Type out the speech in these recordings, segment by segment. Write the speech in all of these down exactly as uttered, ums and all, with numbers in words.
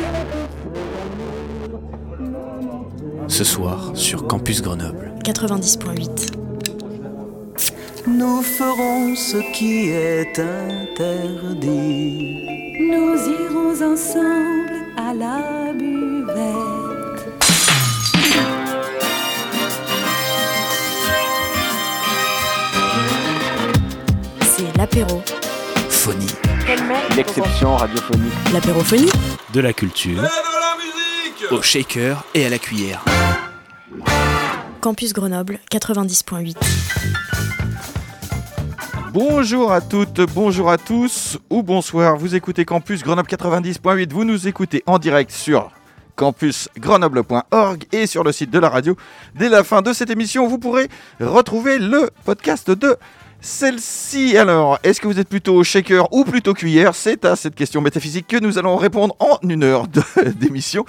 Ce soir, sur Campus Grenoble. quatre-vingt-dix point huit. Nous ferons ce qui est interdit. Nous irons ensemble à la buvette. C'est l'apéro. Phonie. L'exception radiophonique. L'apérophonie. De la culture. Et de la musique. Au shaker et à la cuillère. Campus Grenoble, quatre-vingt-dix point huit. Bonjour à toutes, bonjour à tous, ou bonsoir, vous écoutez Campus Grenoble quatre-vingt-dix point huit, vous nous écoutez en direct sur campus grenoble point org et sur le site de la radio. Dès la fin de cette émission, vous pourrez retrouver le podcast de celle-ci. Alors, est-ce que vous êtes plutôt shaker ou plutôt cuillère ? C'est à cette question métaphysique que nous allons répondre en une heure de, d'émission.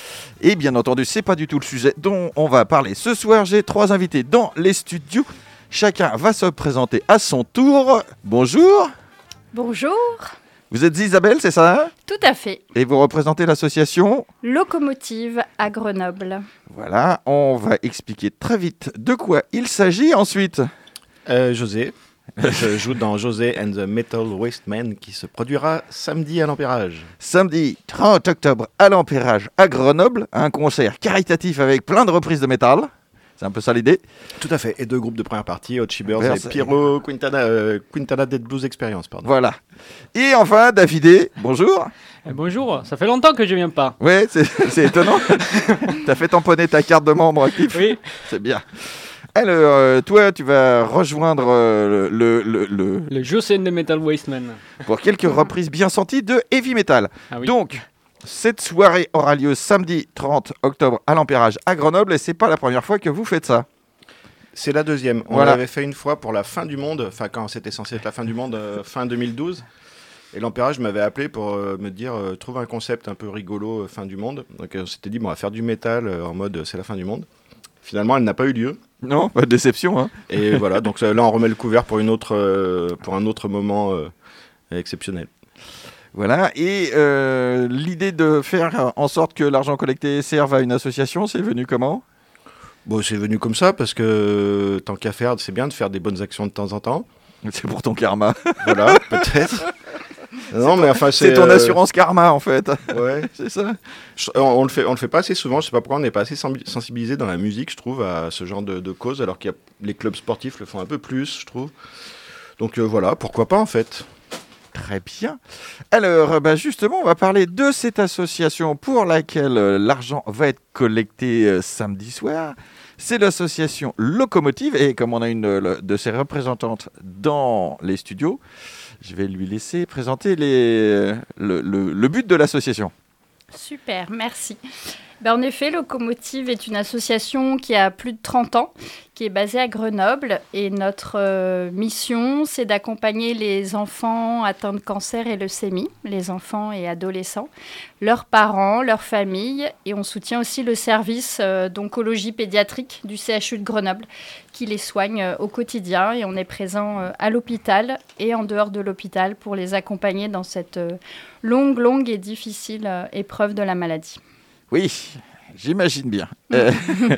Et bien entendu, c'est pas du tout le sujet dont on va parler ce soir. J'ai trois invités dans les studios. Chacun va se présenter à son tour. Bonjour. Bonjour. Vous êtes Isabelle, c'est ça ? Tout à fait. Et vous représentez l'association Locomotive à Grenoble. Voilà, on va expliquer très vite de quoi il s'agit ensuite. Euh, José. Je joue dans José and the Metal Waste Man qui se produira samedi à l'Empérage. Samedi trente octobre à l'Empérage à Grenoble, un concert caritatif avec plein de reprises de métal. C'est un peu ça l'idée. Tout à fait. Et deux groupes de première partie, Hot Shivers Vers, et Pyro Quintana, euh, Quintana Dead Blues Experience. Pardon. Voilà. Et enfin, Davidé, bonjour. Eh, bonjour, ça fait longtemps que je viens pas. Ouais, c'est, c'est étonnant. T'as fait tamponner ta carte de membre actif. Oui. C'est bien. Alors, euh, toi, tu vas rejoindre euh, le, le, le... Le José de Metal Waste Man. Pour quelques reprises bien senties de heavy metal. Ah oui. Donc, cette soirée aura lieu samedi trente octobre à l'Empérage à Grenoble et c'est pas la première fois que vous faites ça. C'est la deuxième. On Voilà. l'avait fait une fois pour la fin du monde, enfin quand c'était censé être la fin du monde, euh, fin deux mille douze. Et l'Empérage m'avait appelé pour euh, me dire euh, trouve un concept un peu rigolo, euh, fin du monde. Donc euh, on s'était dit bon, on va faire du métal euh, en mode euh, c'est la fin du monde. Finalement, elle n'a pas eu lieu. Non, pas de déception. Hein. Et voilà, donc là on remet le couvert pour, une autre, euh, pour un autre moment euh, exceptionnel. Voilà, et euh, l'idée de faire en sorte que l'argent collecté serve à une association, c'est venu comment ? Bon, c'est venu comme ça parce que tant qu'à faire, c'est bien de faire des bonnes actions de temps en temps. C'est pour ton karma. Voilà, peut-être. Non, c'est mais enfin, c'est, c'est ton euh... assurance karma en fait. Ouais, c'est ça. Je, on, on le fait, on le fait pas assez souvent. Je sais pas pourquoi on n'est pas assez sensibilisé dans la musique, je trouve, à ce genre de, de cause, alors qu'il y a les clubs sportifs le font un peu plus, je trouve. Donc euh, voilà, pourquoi pas en fait. Très bien. Alors, bah justement, on va parler de cette association pour laquelle euh, l'argent va être collecté euh, samedi soir. C'est l'association Locomotive et comme on a une euh, de ses représentantes dans les studios, je vais lui laisser présenter les, le, le, le but de l'association. Super, merci. Ben, en effet, Locomotive est une association qui a plus de trente ans, qui est basée à Grenoble. Et notre euh, mission, c'est d'accompagner les enfants atteints de cancer et leucémie, les enfants et adolescents, leurs parents, leurs familles. Et on soutient aussi le service euh, d'oncologie pédiatrique du C H U de Grenoble, qui les soigne euh, au quotidien. Et on est présent euh, à l'hôpital et en dehors de l'hôpital pour les accompagner dans cette euh, longue, longue et difficile euh, épreuve de la maladie. Oui, j'imagine bien. Euh,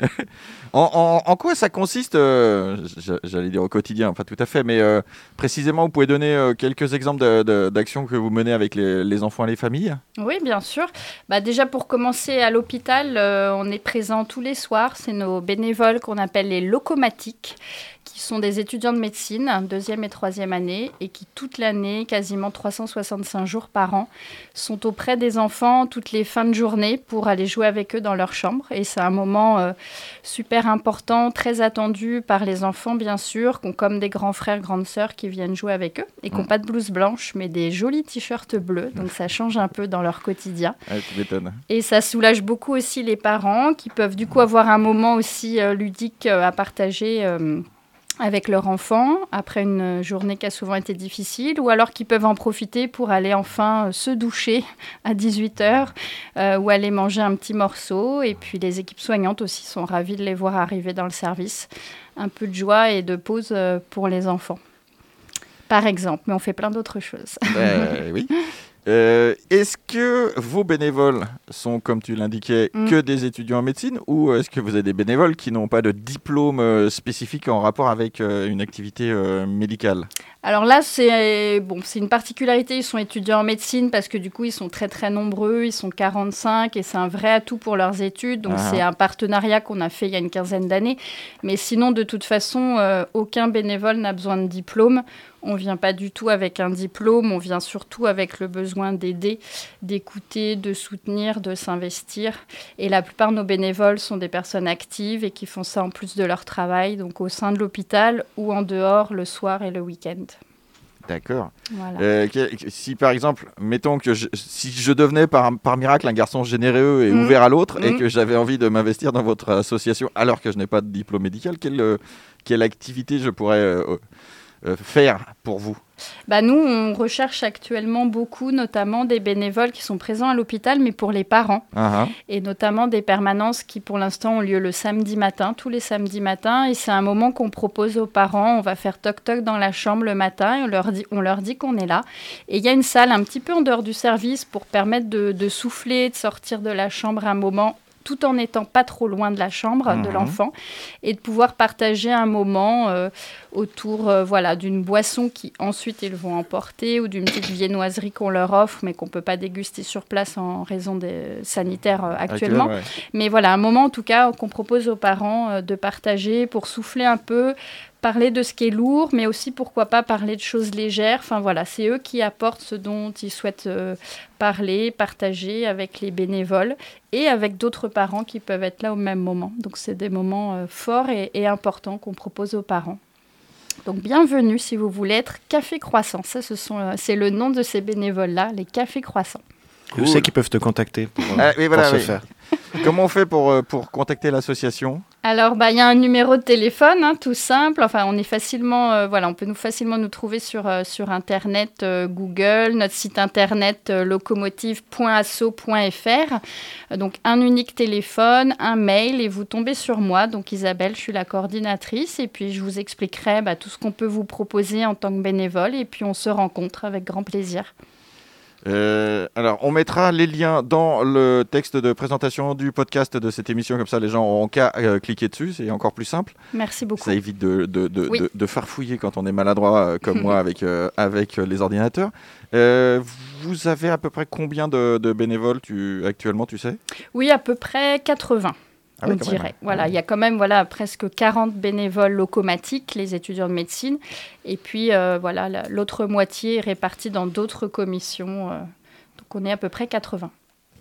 en, en, en quoi ça consiste, euh, j'allais dire au quotidien, pas tout à fait, mais euh, précisément, vous pouvez donner euh, quelques exemples de, de, d'actions que vous menez avec les, les enfants et les familles ? Oui, bien sûr. Bah, déjà, pour commencer, à l'hôpital, euh, on est présent tous les soirs. C'est nos bénévoles qu'on appelle les locomatiques, qui sont des étudiants de médecine, deuxième et troisième année, et qui toute l'année, quasiment trois cent soixante-cinq jours par an, sont auprès des enfants toutes les fins de journée pour aller jouer avec eux dans leur chambre. Et c'est un moment euh, super important, très attendu par les enfants, bien sûr, qui ont comme des grands frères, grandes sœurs qui viennent jouer avec eux, et qui n'ont pas de blouse blanche, mais des jolis t-shirts bleus. Donc ça change un peu dans leur quotidien. Ah, tu m'étonnes. Et ça soulage beaucoup aussi les parents, qui peuvent du coup avoir un moment aussi euh, ludique euh, à partager euh, avec leur enfant, après une journée qui a souvent été difficile, ou alors qu'ils peuvent en profiter pour aller enfin euh, se doucher à dix-huit heures, euh, ou aller manger un petit morceau. Et puis les équipes soignantes aussi sont ravies de les voir arriver dans le service. Un peu de joie et de pause euh, pour les enfants, par exemple. Mais on fait plein d'autres choses. Euh, oui. Euh, est-ce que vos bénévoles sont, comme tu l'indiquais, Mm. que des étudiants en médecine ou est-ce que vous avez des bénévoles qui n'ont pas de diplôme euh, spécifique en rapport avec euh, une activité euh, médicale ? Alors là, c'est bon, c'est une particularité. Ils sont étudiants en médecine parce que du coup, ils sont très très nombreux. Ils sont quarante-cinq et c'est un vrai atout pour leurs études. Donc Ah. c'est un partenariat qu'on a fait il y a une quinzaine d'années. Mais sinon, de toute façon, euh, aucun bénévole n'a besoin de diplôme. On vient pas du tout avec un diplôme. On vient surtout avec le besoin d'aider, d'écouter, de soutenir, de s'investir. Et la plupart de nos bénévoles sont des personnes actives et qui font ça en plus de leur travail, donc au sein de l'hôpital ou en dehors le soir et le week-end. D'accord. Voilà. Euh, que- que- si par exemple, mettons que je, si je devenais par, par miracle un garçon généreux et Mhm. ouvert à l'autre et Mhm. que j'avais envie de m'investir dans votre association alors que je n'ai pas de diplôme médical, quelle, euh, quelle activité je pourrais euh, euh, faire pour vous ? Bah nous, on recherche actuellement beaucoup, notamment des bénévoles qui sont présents à l'hôpital, mais pour les parents, Ah, ah. et notamment des permanences qui, pour l'instant, ont lieu le samedi matin, tous les samedis matins, et c'est un moment qu'on propose aux parents. On va faire toc-toc dans la chambre le matin, et on leur dit, on leur dit qu'on est là. Et il y a une salle un petit peu en dehors du service pour permettre de, de souffler, de sortir de la chambre un moment, tout en n'étant pas trop loin de la chambre de Mhm. l'enfant, et de pouvoir partager un moment euh, autour euh, voilà, d'une boisson qui ensuite ils vont emporter, ou d'une petite viennoiserie qu'on leur offre, mais qu'on ne peut pas déguster sur place en raison des sanitaires euh, actuellement. Actuel, ouais. Mais voilà, un moment en tout cas qu'on propose aux parents euh, de partager pour souffler un peu, parler de ce qui est lourd, mais aussi pourquoi pas parler de choses légères. Enfin voilà, c'est eux qui apportent ce dont ils souhaitent euh, parler, partager avec les bénévoles et avec d'autres parents qui peuvent être là au même moment. Donc c'est des moments euh, forts et, et importants qu'on propose aux parents. Donc bienvenue si vous voulez être Café Croissant. Ça, ce sont, euh, c'est le nom de ces bénévoles-là, les Cafés Croissants. Où c'est qu'ils peuvent te contacter pour, euh, Ah, oui, voilà, pour ce oui. faire. Comment on fait pour, euh, pour contacter l'association ? Alors, bah, il y a un numéro de téléphone, hein, tout simple. Enfin, on est facilement, euh, voilà, on peut nous facilement nous trouver sur, euh, sur Internet, euh, Google, notre site Internet euh, locomotive point asso point f r. Euh, donc, un unique téléphone, un mail, et vous tombez sur moi. Donc, Isabelle, je suis la coordinatrice, et puis je vous expliquerai bah, tout ce qu'on peut vous proposer en tant que bénévole, et puis on se rencontre avec grand plaisir. Euh, alors, on mettra les liens dans le texte de présentation du podcast de cette émission, comme ça les gens auront qu'à euh, cliquer dessus, c'est encore plus simple. Merci beaucoup. Ça évite de, de, de, Oui. de, de farfouiller quand on est maladroit euh, comme moi avec, euh, avec euh, les ordinateurs. Euh, vous avez à peu près combien de, de bénévoles tu, actuellement, tu sais ? Oui, à peu près quatre-vingts. Ah oui, On quand même, dirait. ouais. Voilà, il y a quand même voilà, presque quarante bénévoles locomatiques, les étudiants de médecine. Et puis, euh, voilà, la- l'autre moitié est répartie dans d'autres commissions. euh, donc, on est à peu près quatre-vingts.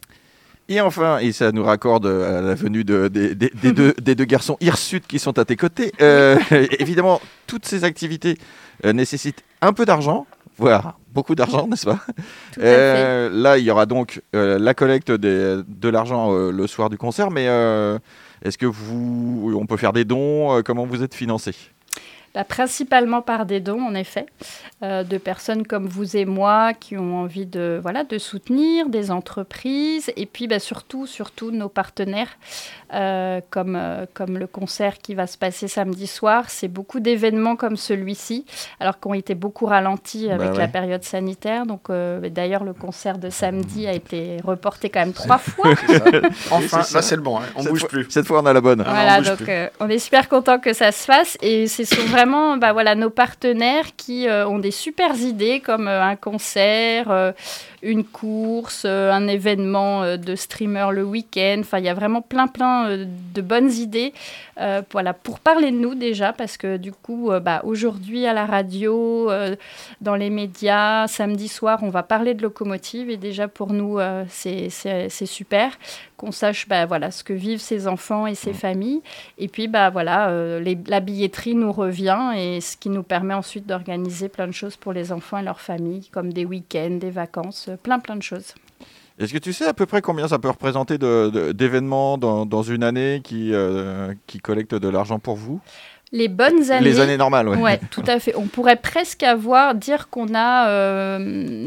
Et enfin, et ça nous raccorde à la venue de, des, des- des deux, des deux garçons hirsutes qui sont à tes côtés. Euh, évidemment, toutes ces activités euh, nécessitent un peu d'argent, voire beaucoup d'argent, n'est-ce pas ? Tout à fait. Euh, Là, il y aura donc euh, la collecte des- de l'argent euh, le soir du concert, mais euh, est-ce que vous, on peut faire des dons ? euh, Comment vous êtes financé ? Bah, principalement par des dons, en effet, euh, de personnes comme vous et moi qui ont envie de, voilà, de soutenir des entreprises, et puis bah, surtout, surtout nos partenaires, euh, comme, euh, comme le concert qui va se passer samedi soir. C'est beaucoup d'événements comme celui-ci, alors qu'on été beaucoup ralentis avec Bah la ouais. période sanitaire. Donc, euh, d'ailleurs, le concert de samedi a été reporté quand même trois fois. Enfin, c'est ça. là c'est le bon, hein. on Cette bouge fois- plus. Cette fois, on a la bonne. Ah, Voilà, on bouge donc plus. euh, on est super content que ça se fasse, et ce sont vraiment bah, voilà, nos partenaires qui euh, ont des super idées comme euh, un concert, euh, une course, euh, un événement euh, de streamer le week-end. Enfin, il y a vraiment plein plein euh, de bonnes idées euh, voilà, pour parler de nous déjà, parce que du coup, euh, bah, aujourd'hui à la radio, euh, dans les médias, samedi soir, on va parler de locomotive, et déjà pour nous, euh, c'est, c'est, c'est super qu'on sache bah, voilà, ce que vivent ces enfants et ces familles. Et puis, bah, voilà, euh, les, la billetterie nous revient, et ce qui nous permet ensuite d'organiser plein de choses pour les enfants et leurs familles, comme des week-ends, des vacances, euh, plein plein de choses. Est-ce que tu sais à peu près combien ça peut représenter de, de- d'événements dans, dans une année qui, euh, qui collectent de l'argent pour vous ? Les bonnes années... Les années normales, ouais. Ouais, tout à fait. On pourrait presque avoir, dire qu'on a euh, une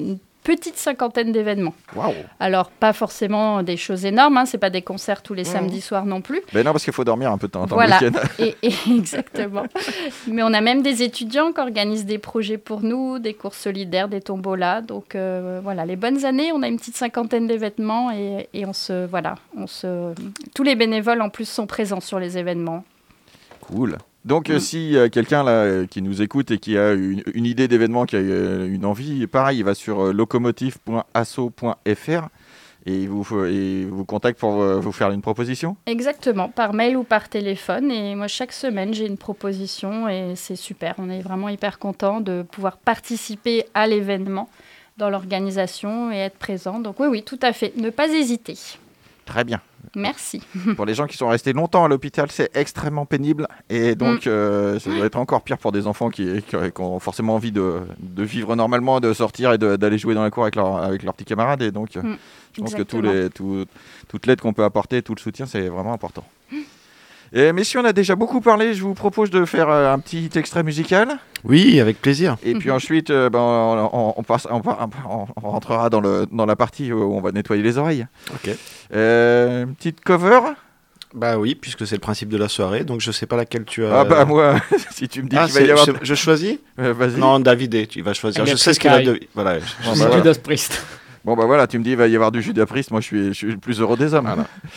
petite cinquantaine d'événements. Waouh. Alors, pas forcément des choses énormes, hein, c'est pas des concerts tous les Mmh. samedis soirs non plus. Ben non, parce qu'il faut dormir un peu de temps en temps Voilà, le week-end. et, et, exactement. Mais on a même des étudiants qui organisent des projets pour nous, des courses solidaires, des tombolas. Donc euh, voilà, les bonnes années, on a une petite cinquantaine d'événements et, et on se, voilà, on se, tous les bénévoles en plus sont présents sur les événements. Cool. Donc, Mm. euh, si euh, quelqu'un là euh, qui nous écoute et qui a une, une idée d'événement, qui a euh, une envie, pareil, il va sur euh, locomotive point asso point f r et il vous, f- et vous contacte pour euh, vous faire une proposition. Exactement, par mail ou par téléphone. Et moi, chaque semaine, j'ai une proposition et c'est super. On est vraiment hyper contents de pouvoir participer à l'événement dans l'organisation et être présent. Donc oui, oui, tout à fait. Ne pas hésiter. Très bien. Merci. Pour les gens qui sont restés longtemps à l'hôpital, c'est extrêmement pénible. Et donc, Mm. euh, ça doit être encore pire pour des enfants qui, qui- qui ont forcément envie de, de vivre normalement, de sortir et de- d'aller jouer dans la cour avec, leur, avec leurs petits camarades. Et donc, euh, Mm. je pense que tous Exactement. les, tout- toute l'aide qu'on peut apporter, tout le soutien, c'est vraiment important. Et messieurs, on a déjà beaucoup parlé. Je vous propose de faire euh, un petit extrait musical. Oui, avec plaisir. Et puis ensuite, euh, ben, on, on- on passe, on, va- on- on rentrera dans, le, dans la partie où on va nettoyer les oreilles. Ok. Euh, une petite cover. Bah oui, puisque c'est le principe de la soirée, donc je sais pas laquelle tu as. Ah bah moi, si tu me dis Ah, qu'il va c'est- y avoir... je, je choisis Euh, vas-y. Non, David, tu vas choisir. Je Electric sais ce qu'il a Eye. de. Voilà. je- Bon, C'est bah, voilà. Judas Priest. Bon bah voilà, tu me dis il va y avoir du Judas Priest, moi je suis, je suis le plus heureux des hommes.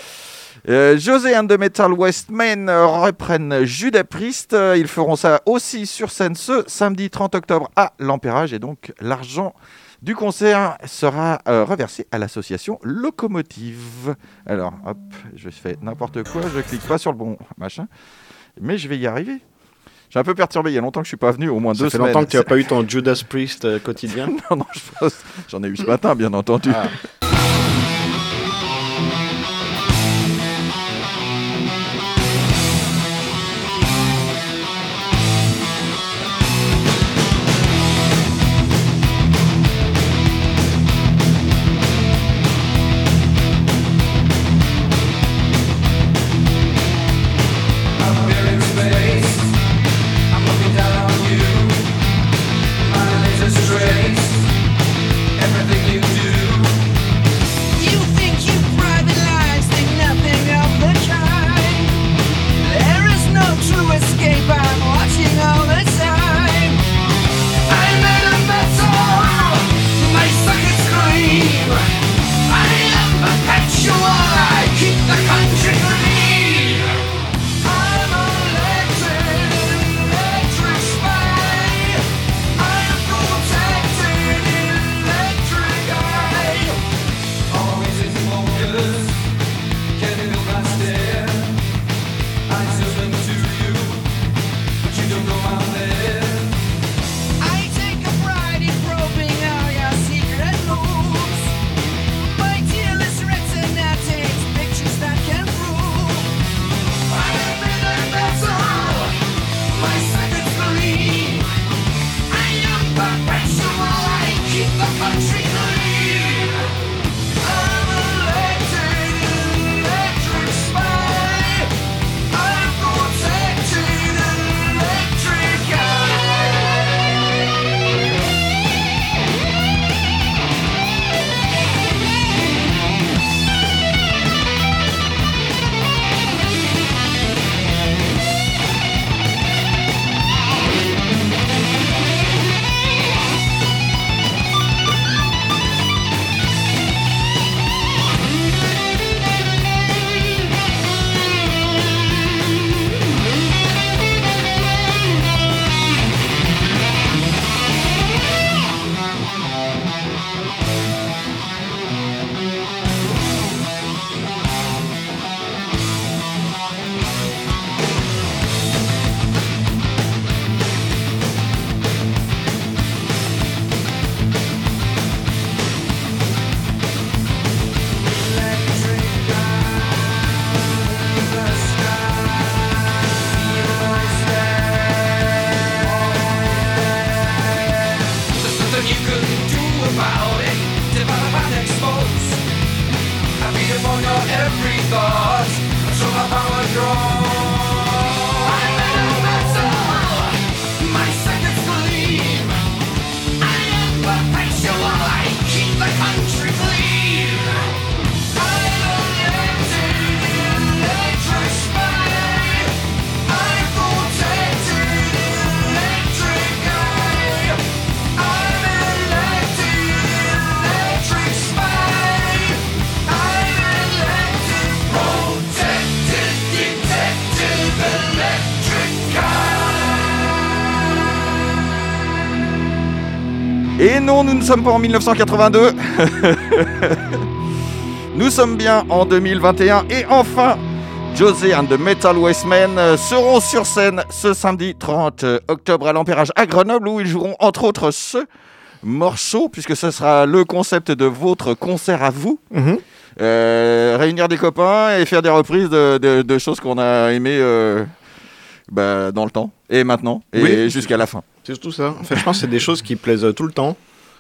Euh, José and the Metal Westmen euh, reprennent Judas Priest. Euh, Ils feront ça aussi sur scène ce samedi trente octobre à l'Empérage. Et donc l'argent du concert sera euh, reversé à l'association Locomotive. Alors hop, je fais n'importe quoi, je clique pas sur le bon machin. Mais je vais y arriver. Je suis un peu perturbé, il y a longtemps que je suis pas venu, au moins Ça deux fait semaines. longtemps que tu n'as pas eu ton Judas Priest euh, quotidien. Non, non, je pense... j'en ai eu ce matin, bien entendu. Ah. You think you private lives think nothing of the kind. There is no true escape. I'm watching all the time. I'm in a metal. My circuits scream. I am perpetual. I keep the country clean. I'm electric, electric spy. I'm protected, electric eye. Always in focus, can feel my stare. I just went to you, but you don't know I'm there. I take a pride in probing all your secret moves. My dearest retina takes pictures that can prove I'm in a metal, my seconds believe I am perpetual, I keep the country clean. I'm elected, electric spy. I'm protected, electric eye. There's nothing you can do about it. Develop and expose. I feed upon your every thought. So my power draws. I'm in a metal. My seconds gleam. I am perpetual. I keep Et non, nous ne sommes pas en mille neuf cent quatre-vingt-deux. Nous sommes bien en deux mille vingt et un. Et enfin, Josie and the Metal Wastemen seront sur scène ce samedi trente octobre à l'Ampérage à Grenoble, où ils joueront entre autres ce morceau, puisque ce sera le concept de votre concert à vous. Mm-hmm. Euh, réunir des copains et faire des reprises de, de, de choses qu'on a aimées euh, bah, dans le temps, et maintenant, et oui, jusqu'à la fin. C'est surtout ça. En fait, je pense que c'est des choses qui plaisent tout le temps.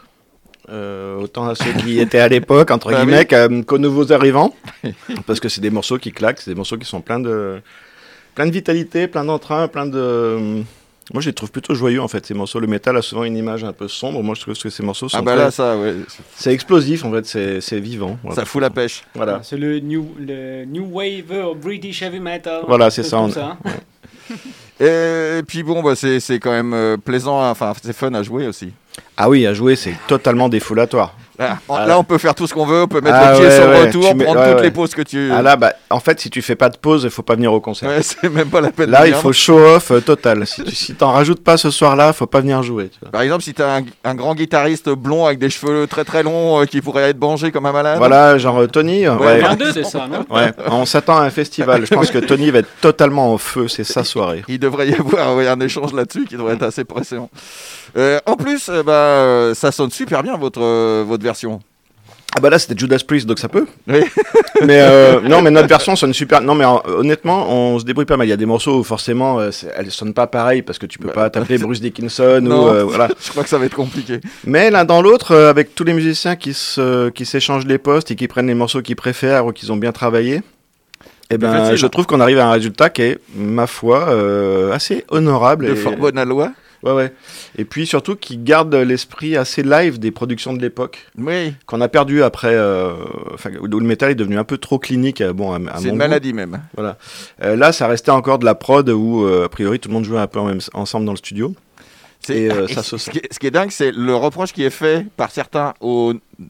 Euh, autant à ceux qui étaient à l'époque, entre bah guillemets, oui. qu'aux nouveaux arrivants. Parce que c'est des morceaux qui claquent, c'est des morceaux qui sont pleins de, plein de vitalité, plein d'entrain, plein de... Moi, je les trouve plutôt joyeux, en fait, ces morceaux. Le métal a souvent une image un peu sombre. Moi, je trouve que ces morceaux sont Ah bah très... là, ça, ouais. C'est explosif, en fait, c'est, c'est vivant. Voilà. Ça fout la pêche. Voilà. C'est le new, le new wave British heavy metal. Voilà, c'est ça. On... ça. Ouais. Et, et puis bon, bah, c'est, c'est quand même euh, plaisant, enfin, c'est fun à jouer aussi. Ah oui, à jouer, c'est totalement défoulatoire. Là, ah, là, on peut faire tout ce qu'on veut, on peut mettre ah, le pied ouais, sur le ouais, retour, mets, prendre ouais, toutes ouais. les pauses que tu... Ah là, bah, en fait, si tu fais pas de pause, il faut pas venir au concert. Ouais, c'est même pas la peine là, de il venir. faut show-off euh, total. Si tu si t'en rajoutes pas ce soir-là, faut pas venir jouer. Tu vois. Par exemple, si t'as un, un grand guitariste blond avec des cheveux très très longs euh, qui pourrait être mangé comme un malade. Voilà, genre euh, Tony. Ouais, ouais. ouais. Deux, c'est ça, non ouais. On s'attend à un festival. Je pense que Tony va être totalement au feu. C'est sa soirée. Il devrait y avoir ouais, un échange là-dessus qui devrait être assez pressant. Euh, en plus, euh, bah, ça sonne super bien votre, euh, votre version. Ah bah là c'était Judas Priest donc ça peut. Oui. mais euh, non mais notre version sonne super. Non mais euh, honnêtement on se débrouille pas mal. Il y a des morceaux où forcément euh, elles sonnent pas pareil parce que tu peux bah, pas t'appeler Bruce Dickinson non, ou euh, voilà. Je crois que ça va être compliqué. Mais l'un dans l'autre euh, avec tous les musiciens qui se qui s'échangent les postes et qui prennent les morceaux qu'ils préfèrent ou qu'ils ont bien travaillé. Eh ben facile, je hein. trouve qu'on arrive à un résultat qui est ma foi euh, assez honorable. De et... fort bonne aloi. Ouais, ouais. Et puis surtout qui garde l'esprit assez live des productions de l'époque. Oui. Qu'on a perdu après. Euh, où le métal est devenu un peu trop clinique. Bon, à, à c'est une maladie même. Voilà. Euh, là, ça restait encore de la prod où, euh, a priori, tout le monde jouait un peu en même, ensemble dans le studio. C'est, et, euh, et ça ce, se... qui est, ce qui est dingue, c'est le reproche qui est fait par certains au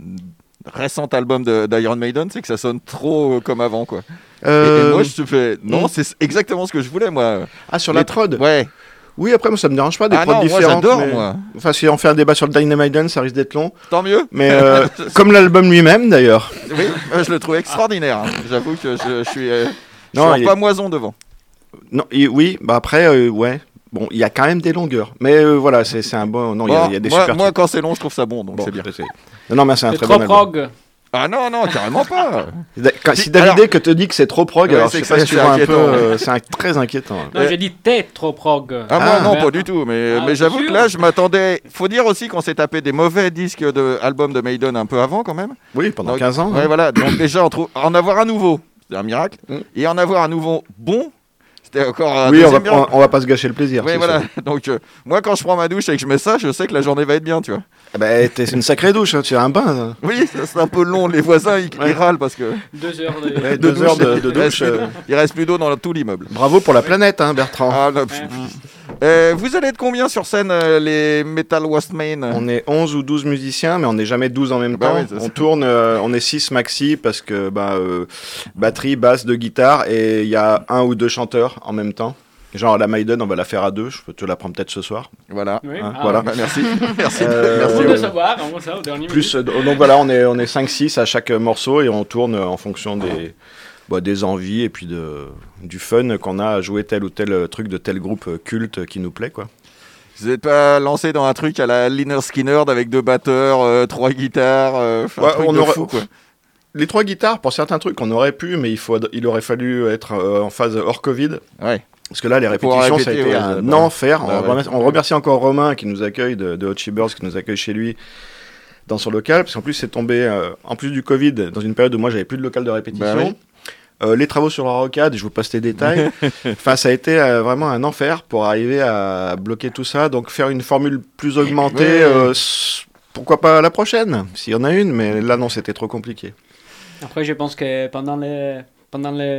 récent album de, d'Iron Maiden, c'est que ça sonne trop comme avant, quoi. Euh... Et, et moi, je te fais. Non, mmh. c'est exactement ce que je voulais, moi. Ah, sur Les... la prod. Ouais. Oui, après, moi, ça me dérange pas des ah prods non, différentes. Moi, j'adore, mais... moi. Enfin, si on fait un débat sur le Dynamite Maiden, ça risque d'être long. Tant mieux. Mais euh, comme l'album lui-même, d'ailleurs. Oui, je le trouve extraordinaire. Hein. J'avoue que je, je suis, euh, je non, suis il... pas moison devant. Non, il... oui, bah après, euh, ouais. Bon, il y a quand même des longueurs. Mais euh, voilà, c'est, c'est un bon... Non, il bon, y, y a des moi, super Moi, trucs. quand c'est long, je trouve ça bon, donc bon, c'est bien. C'est... Non, non, mais c'est un c'est très trop bon album. prog. Ah non, non, carrément pas. Quand, si David alors... que te dit que c'est trop prog, ouais, alors c'est je sais pas si tu vois un peu, euh, c'est un, très inquiétant. Non, euh... j'ai dit t'es trop prog. Ah, moi ah, non, merde. Pas du tout, mais, ah, mais j'avoue sûr. Que là, je m'attendais... Faut dire aussi qu'on s'est tapé des mauvais disques de albums de Maiden un peu avant quand même. Oui, pendant donc, quinze ans. Ouais, hein. Voilà, donc déjà, en, trou... en avoir un nouveau, c'est un miracle, mm. et en avoir un nouveau bon... C'était encore un oui, on va, on, on va pas se gâcher le plaisir. Oui, voilà. Ça. Donc, euh, moi, quand je prends ma douche et que je mets ça, je sais que la journée va être bien, tu vois. Eh ben, c'est une sacrée douche, hein. Tu as un bain. Hein. Oui, c'est un peu long. Les voisins, ils, ouais. ils râlent parce que. Deux heures de, ouais, deux deux heures de, de douche. Il reste, euh... il reste plus d'eau dans tout l'immeuble. Bravo pour la planète, hein, Bertrand. Ah, non, ouais. euh, vous allez être combien sur scène, euh, les Metal Wastemen? On est onze ou douze musiciens, mais on n'est jamais douze en même bah temps. Oui, on tourne, euh, on est six maxi parce que bah, euh, batterie, basse, deux guitares et il y a un ou deux chanteurs en même temps. Genre la Maiden, on va la faire à deux. Je peux te la prendre peut-être ce soir. Voilà. Oui. Hein, ah, voilà. bah, merci. merci. Euh, merci. De, de savoir. On ça au dernier Plus, euh, donc voilà, on est on est cinq six à chaque morceau et on tourne en fonction des bah, des envies et puis de du fun qu'on a à jouer tel ou tel truc de tel groupe culte qui nous plaît, quoi. Vous n'êtes pas lancé dans un truc à la Lynyrd Skynyrd avec deux batteurs, euh, trois guitares, euh, ouais, un truc on de aurait... fou, quoi. Les trois guitares, pour certains trucs, on aurait pu, mais il faut il aurait fallu être euh, en phase hors Covid. Ouais. Parce que là, les répétitions, répéter, ça a été ouais, un bah, enfer. Bah, on, ouais. remercie, on remercie encore Romain qui nous accueille de, de Hot Shivers, qui nous accueille chez lui dans son local. Parce qu'en plus, c'est tombé, euh, en plus du Covid, dans une période où moi, j'avais plus de local de répétition. Bah, oui. euh, les travaux sur la rocade, je vous passe les détails. Enfin, ça a été euh, vraiment un enfer pour arriver à bloquer tout ça. Donc, faire une formule plus augmentée, ouais. euh, pourquoi pas la prochaine, s'il y en a une. Mais là, non, c'était trop compliqué. Après, je pense que pendant les... Pendant les...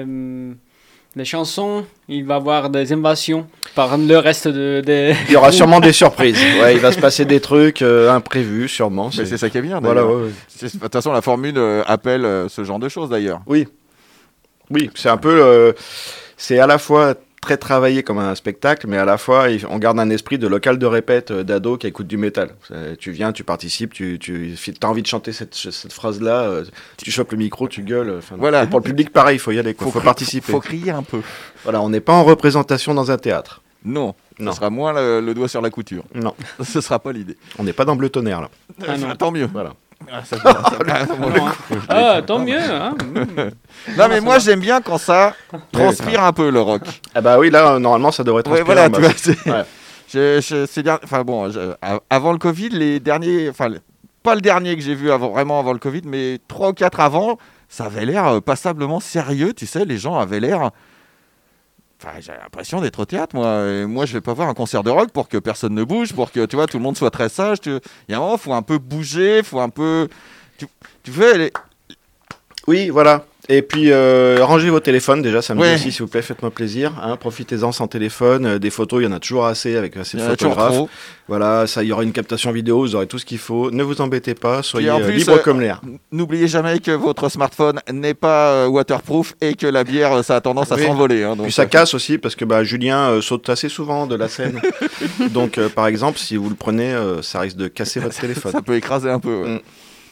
les chansons, il va y avoir des invasions par le reste de... de... Il y aura sûrement des surprises. Ouais, il va se passer des trucs euh, imprévus, sûrement. C'est... Mais c'est ça qui est bien, voilà, d'ailleurs. Ouais, ouais. C'est... De toute façon, la formule euh, appelle euh, ce genre de choses, d'ailleurs. Oui. Oui, c'est un peu... Euh, c'est à la fois très travaillé comme un spectacle, mais à la fois, il- on garde un esprit de local de répète euh, d'ado qui écoute du métal. C'est- Tu viens, tu participes, tu, tu as envie de chanter cette, cette phrase-là, euh, tu chopes le micro, tu gueules. enfin, Voilà. et pour le public, pareil, il faut y aller, il faut, Faut faut cri- participer. Faut crier un peu. Voilà, on n'est pas en représentation dans un théâtre. Non, Non. ce sera moins le, le doigt sur la couture. Non, Ce sera pas l'idée. on n'est pas dans Bleu Tonnerre, là. Ah non. Tant mieux. Voilà. Ah, ça- ça- ça- bon, Non, hein. Ah, tant mieux. Hein. Non mais moi j'aime bien quand ça transpire un peu le rock. Ah bah oui, là, euh, normalement, ça devrait Ouais, transpirer. voilà, en tu bas. vois, c'est- Ouais. je, je- ces derniers- enfin bon, je- a- avant le Covid, les derniers, enfin le- pas le dernier que j'ai vu avant, vraiment avant le Covid, mais trois ou quatre avant, ça avait l'air euh, passablement sérieux, tu sais, les gens avaient l'air. Enfin, j'ai l'impression d'être au théâtre, moi. Et moi, je vais pas voir un concert de rock pour que personne ne bouge, pour que tu vois tout le monde soit très sage. tu- Il y a un moment, faut un peu bouger, faut un peu. Tu, tu veux les- Oui, voilà. Et puis, euh, rangez vos téléphones déjà, samedi Ouais. aussi, s'il vous plaît, faites-moi plaisir. Hein, profitez-en sans téléphone. Euh, des photos, il y en a toujours assez avec assez Il de y en a toujours photographes. trop. Voilà, ça, il y aura une captation vidéo, vous aurez tout ce qu'il faut. Ne vous embêtez pas, soyez en euh, plus, libre euh, comme l'air. N'oubliez jamais que votre smartphone n'est pas euh, waterproof et que la bière, euh, ça a tendance à Oui. s'envoler. hein, donc, Puis ça euh, casse aussi parce que bah, Julien euh, saute assez souvent de la scène. Donc, euh, par exemple, si vous le prenez, euh, ça risque de casser votre téléphone. ça peut écraser un peu. ouais. Mm.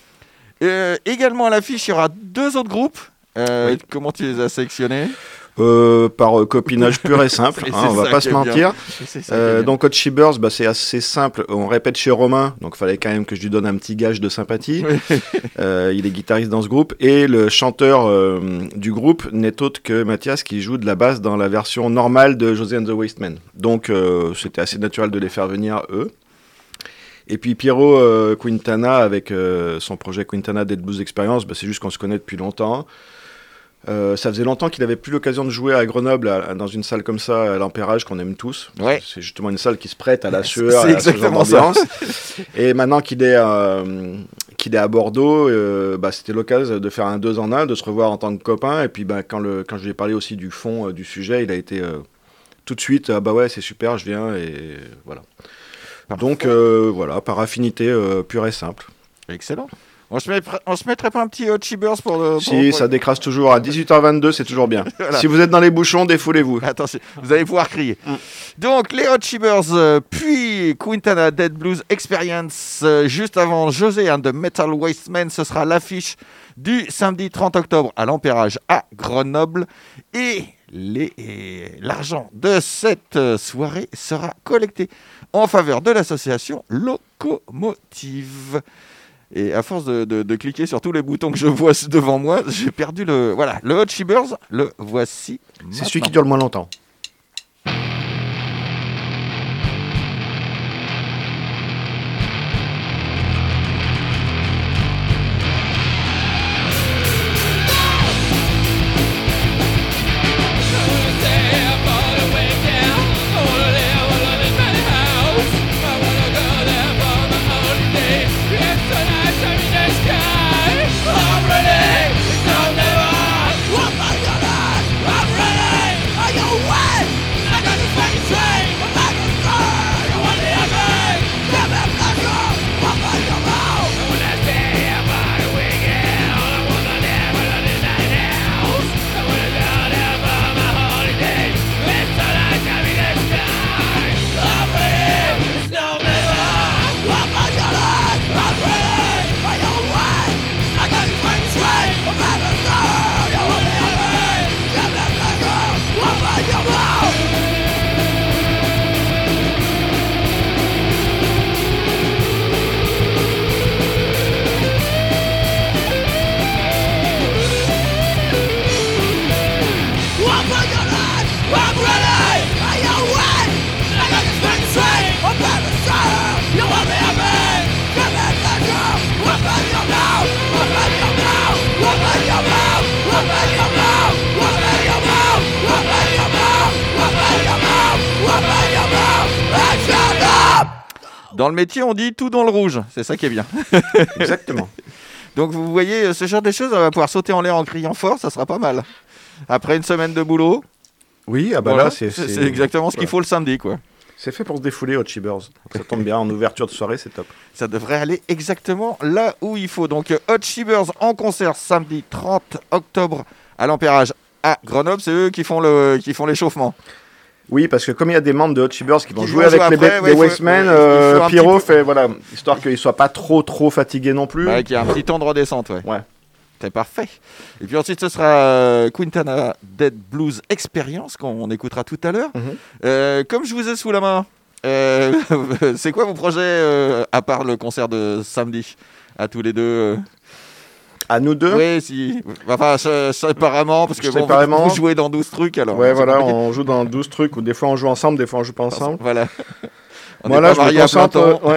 Euh, également à l'affiche, il y aura deux autres groupes. Euh, Oui. Comment tu les as sélectionnés? Euh, par euh, copinage pur et simple, Et hein, c'est on va ça pas qui se est bien. mentir. C'est ça Euh, qui est bien. donc Hot Shivers, bah, c'est assez simple. On répète chez Romain, donc il fallait quand même que je lui donne un petit gage de sympathie. Oui. Euh, il est guitariste dans ce groupe et le chanteur euh, du groupe n'est autre que Mathias qui joue de la basse dans la version normale de Josie and the Wastemen. Donc euh, c'était assez naturel de les faire venir eux. Et puis Piero euh, Quintana avec euh, son projet Quintana Dead Blues Experience, bah, c'est juste qu'on se connaît depuis longtemps. Euh, ça faisait longtemps qu'il n'avait plus l'occasion de jouer à Grenoble, à- à- dans une salle comme ça, à l'Ampérage, qu'on aime tous. Ouais. C'est justement une salle qui se prête à la sueur, C'est et à ce genre exactement ça. d'ambiance. Et maintenant qu'il est, euh, qu'il est à Bordeaux, euh, bah, c'était l'occasion de faire un deux en un, de se revoir en tant que copain. Et puis bah, quand, le, quand je lui ai parlé aussi du fond euh, du sujet, il a été euh, tout de suite, ah bah ouais, c'est super, je viens, et voilà. Donc euh, voilà, par affinité euh, pure et simple. Excellent. On se, met, on se mettrait pas un petit Hot Shivers pour le. pour- Si, pour- ça décrase toujours à dix-huit heures vingt-deux, c'est toujours bien. Voilà. Si vous êtes dans les bouchons, défoulez-vous. Attention, vous allez pouvoir crier. Mm. Donc, les Hot Shivers, euh, puis Quintana Dead Blues Experience, euh, juste avant José and the Metal Wastemen, ce sera l'affiche du samedi trente octobre à l'Ampérage à Grenoble. Et les- et l'argent de cette euh, soirée sera collecté en faveur de l'association Locomotive. Et à force de, de- de cliquer sur tous les boutons que je vois devant moi, j'ai perdu le... Voilà, le Hot Shivers, le voici. C'est celui qui maintenant. dure le moins longtemps. Dans le métier, on dit tout dans le rouge. C'est ça qui est bien. Exactement. Donc, vous voyez, ce genre de choses, on va pouvoir sauter en l'air en criant fort, ça sera pas mal. Après une semaine de boulot, Oui, ah bah voilà, là, c'est c'est c'est- c'est exactement ce qu'il voilà. faut le samedi, quoi. C'est fait pour se défouler, Hot Shivers. Ça tombe bien, en ouverture de soirée, c'est top. Ça devrait aller exactement là où il faut. Donc, euh, Hot Shivers en concert samedi trente octobre à l'Ampérage à Grenoble. C'est eux qui font le, qui font l'échauffement. Oui, parce que comme il y a des membres de Hot Shivers qui vont Qui jouer vont avec jouer les, après, Be- ouais, les il faut- Wastemen, ouais, il euh, faut un Pyro petit peu- fait, voilà, histoire qu'ils soient pas trop trop fatigués non plus. Ouais, qu'il y a un petit temps de redescente, ouais. Ouais. C'est parfait. Et puis ensuite, ce sera euh, Quintana Dead Blues Experience, qu'on écoutera tout à l'heure. Mhm. Euh, comme je vous ai sous la main, euh, c'est quoi vos projets, euh, à part le concert de samedi, à tous les deux euh À nous deux. Oui, si. Enfin, sé- séparément, parce que bon, Séparément. vous, vous jouez dans douze trucs, alors. Ouais, c'est voilà, compliqué. on joue dans douze trucs, ou des fois on joue ensemble, des fois on joue pas ensemble. Voilà. On Moi n'est là, pas je me mariés à plein concentre. temps. Ouais.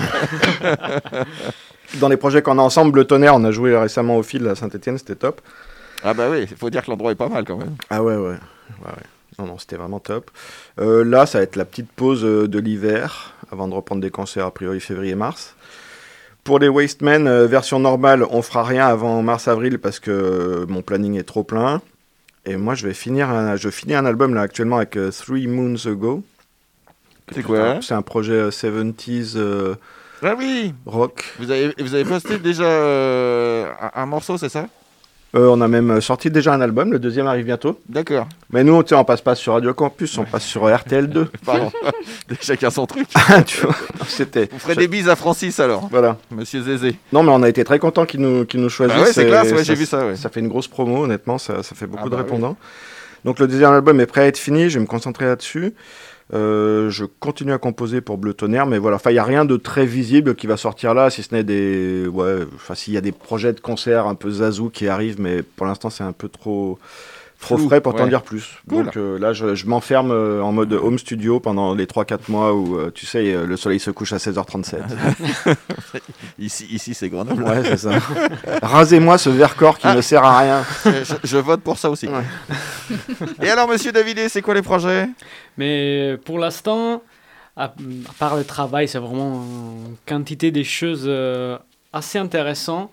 Dans les projets qu'on a ensemble, le Tonnerre, on a joué récemment au fil à Saint-Etienne, c'était top. Ah bah oui, il faut dire que l'endroit est pas mal quand même. Ah ouais, ouais. ouais, ouais. Non, non, c'était vraiment top. Euh, là, ça va être la petite pause euh, de l'hiver, avant de reprendre des concerts a priori février-mars. Pour les Wastemen, euh, version normale, on fera rien avant mars-avril parce que euh, mon planning est trop plein. Et moi, je vais finir un, je finis un album là actuellement avec euh, Three Moons Ago. C'est quoi? C'est un projet euh, soixante-dix euh, Ah oui. rock. Vous avez, vous avez posté déjà euh, un, un morceau, c'est ça? Euh, on a même sorti déjà un album, le deuxième arrive bientôt. D'accord. Mais nous, tu sais, on passe pas sur Radio Campus, on passe sur R T L deux. Pardon. Chacun son truc. Tu vois, c'était... Vous ferez des bises à Francis alors, Voilà. monsieur Zézé. Non, mais on a été très contents qu'ils nous, qu'ils nous choisissent. Bah ouais, c'est et classe, ouais, j'ai vu ça, ouais. Ça fait une grosse promo, honnêtement, ça, ça fait beaucoup Ah de bah répondants. Donc le deuxième album est prêt à être fini, je vais me concentrer là-dessus. Euh, je continue à composer pour Bleu Tonnerre, mais voilà, il n'y a rien de très visible qui va sortir là, si ce n'est des... Ouais, enfin, s'il y a des projets de concerts un peu zazou qui arrivent, mais pour l'instant, c'est un peu trop... Trop Flou, frais pour t'en ouais. dire plus. Cool. Donc euh, là, je, je m'enferme euh, en mode home studio pendant les trois quatre mois où, euh, tu sais, euh, le soleil se couche à seize heures trente-sept. Ici, ici c'est Grenoble. Ouais, c'est ça. Rasez-moi ce verre-corps qui Ah. ne sert à rien. je, je vote pour ça aussi. Ouais. Et alors, monsieur Davidé, c'est quoi les projets? Mais pour l'instant, à, à part le travail, c'est vraiment une quantité de choses euh, assez intéressantes.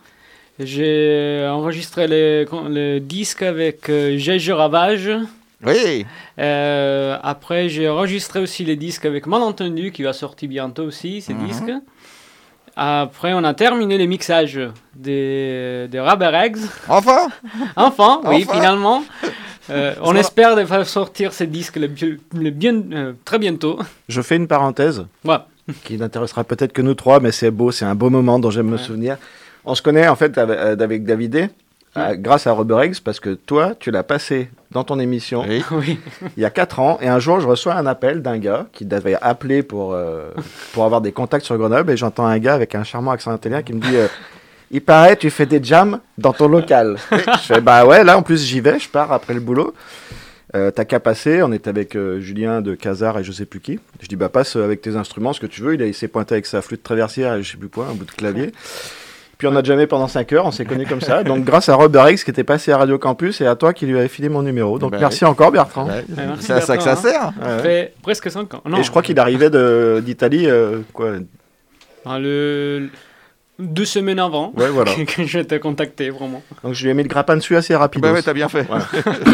J'ai enregistré le, le disque avec euh, Gégé Ravage. Oui. Euh, après, j'ai enregistré aussi les disques avec Malentendu qui va sortir bientôt aussi, ces Mhm. disques. Après, on a terminé les mixages des, des Rubber Eggs. Enfin Enfin, oui, Enfin. finalement. Euh, on Ça- espère de faire sortir ces disques le, bi- le bien, euh, très bientôt. Je fais une parenthèse Ouais. qui n'intéressera peut-être que nous trois, mais c'est beau, c'est un beau moment dont j'aime me souvenir. On se connaît en fait avec, euh, avec Davidé euh, grâce à Rubber Eggs parce que toi, tu l'as passé dans ton émission Oui. Oui. il y a quatre ans et un jour, je reçois un appel d'un gars qui devait appeler pour, euh, pour avoir des contacts sur Grenoble et j'entends un gars avec un charmant accent italien qui me dit euh, il paraît, tu fais des jams dans ton local. Je fais bah ouais, là en plus j'y vais, je pars après le boulot. Euh, T'as qu'à passer, on est avec euh, Julien de Casar et je sais plus qui. Je dis bah passe avec tes instruments, ce que tu veux. Il, a- il s'est pointé avec sa flûte traversière et je sais plus quoi, un bout de clavier. Puis on a jamais pendant cinq heures, on s'est connus comme ça. Donc grâce à Rubber Eggs qui était passé à Radio Campus et à toi qui lui avait filé mon numéro. Donc Bah merci oui. encore Bertrand. Ouais, merci c'est à ça que ça Bertrand, sert. Ouais, Ça ouais. fait presque cinq ans. Non, Et je crois qu'il arrivait de- d'Italie, euh, quoi. Ah, le... deux semaines avant Ouais, voilà. que je t'ai contacté, vraiment. Donc je lui ai mis le grappin dessus assez rapidement. Bah ouais, t'as bien fait. Voilà.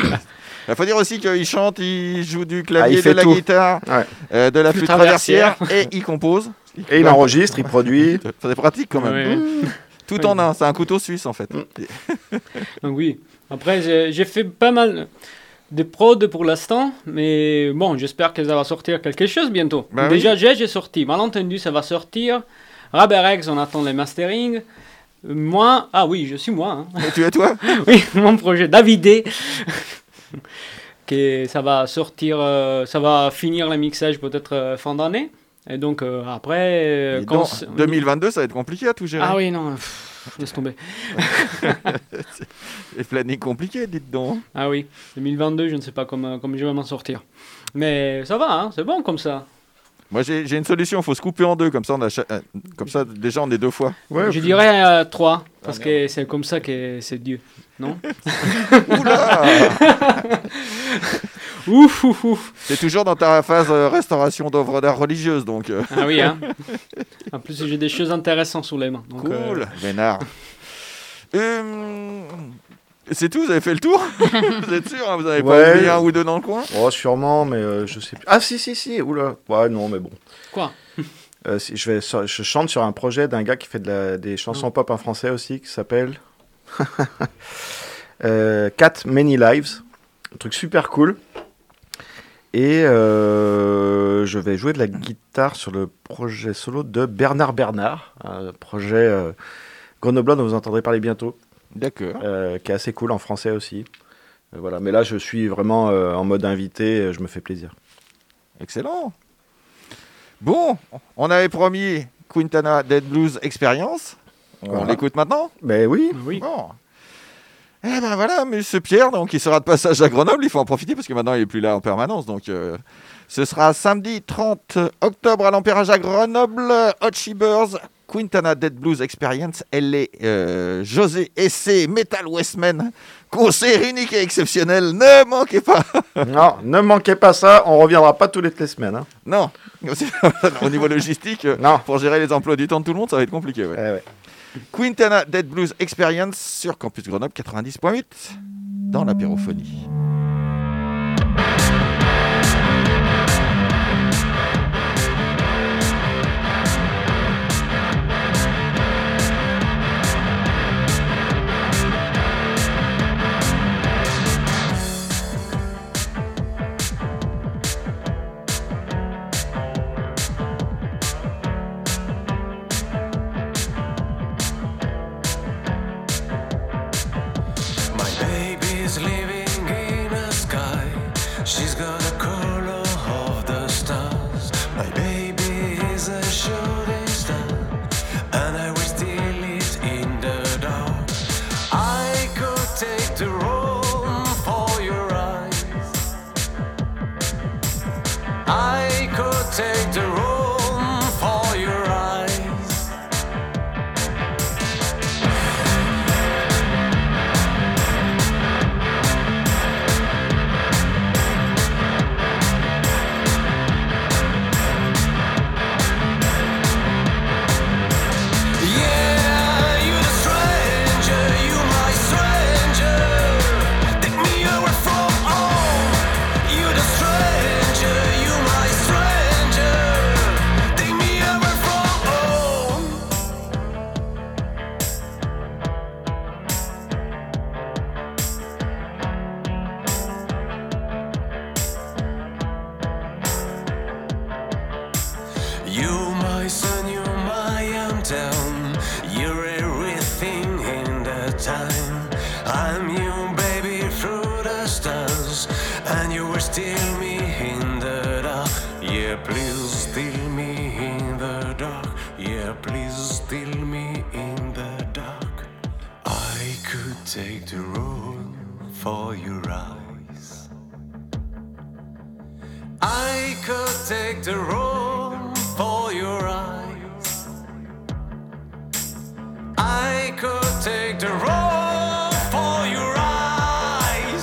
Il faut dire aussi qu'il chante, il joue du Ah, clavier, il fait de la tout. guitare, Ouais. euh, de la flûte Flûte traversière. traversière et il compose. Et il enregistre, il produit. C'est pratique quand même. Ouais. Tout en un, c'est un couteau suisse en fait. Donc oui. Après, j'ai j'ai fait pas mal de prod pour l'instant, mais bon, j'espère que ça va sortir quelque chose bientôt. Bah Déjà, j'ai j'ai sorti. Malentendu, ça va sortir. Rubber Eggs, on attend les mastering. Moi, ah oui, je suis moi. hein. Et tu es toi? Oui, mon projet Davidé. que ça va sortir, euh, ça va finir le mixage peut-être euh, fin d'année. Et donc euh, après, euh, Et quand donc, c'est- deux mille vingt-deux, ça va être compliqué à tout gérer. Ah oui, non, pff, laisse tomber. Et planning compliqué, dites donc. Ah oui, deux mille vingt-deux, je ne sais pas comment, comment je vais m'en sortir. Mais ça va, hein, c'est bon comme ça. Moi j'ai j'ai une solution, il faut se couper en deux, comme ça, on a cha- euh, comme ça déjà on est deux fois. Ouais, Je dirais euh, trois, parce que c'est comme ça que c'est Dieu, non? Oula. Ouf, ouf, ouf. T'es toujours dans ta phase euh, restauration d'œuvres d'art religieuses, donc. euh, Ah oui, hein. En plus, j'ai des choses intéressantes sous les mains. Donc, cool, euh, Vénard. Euh, C'est tout, vous avez fait le tour? Vous êtes sûr, hein, vous n'avez Ouais. pas oublié un ou deux dans le coin? Oh, sûrement, mais euh, je sais plus. Ah, si, si, si, oula. Ouais, non, mais bon. Quoi? Euh, si, je, vais, sur- je chante sur un projet d'un gars qui fait de la- des chansons pop en français aussi, qui s'appelle euh, Cat Many Lives. Un truc super cool. Et euh, je vais jouer de la guitare sur le projet solo de Bernard Bernard, un projet euh, grenoblois dont vous entendrez parler bientôt. D'accord. Euh, qui est assez cool en français aussi. Euh, voilà. Mais là, je suis vraiment euh, en mode invité, je me fais plaisir. Excellent. Bon, on avait promis Quintana Dead Blues Experience. On Voilà. l'écoute maintenant ? Ben oui. Oui. Bon. Eh ben voilà, monsieur Pierre, donc il sera de passage à Grenoble, il faut en profiter parce que maintenant il est plus là en permanence. Donc euh, ce sera samedi trente octobre à l'Empérage à Grenoble, Hot Shivers, Quintana Dead Blues Experience, elle est euh, José Essé Metal Westman, concert unique et exceptionnel, ne manquez pas. Non, ne manquez pas ça, on reviendra pas toutes les semaines. Hein. Non, au niveau logistique, non. Pour gérer les emplois du temps de tout le monde, ça va être compliqué. Ouais. Eh ouais. Quintana Dead Blues Experience sur Campus Grenoble quatre-vingt-dix point huit dans l'apérophonie. Living in a sky, she's got the color of the stars. My baby is a shooting star, and I will steal it in the dark. I could take the room for your eyes. I could take the room for your eyes. You my sun, you my hometown. You're everything in the time. I'm you, baby, through the stars, and you will steal me in the dark. Yeah, please steal me in the dark. Yeah, please steal me in the dark. I could take the road for your eyes. I could take the road for your eyes. I could take the road for your eyes.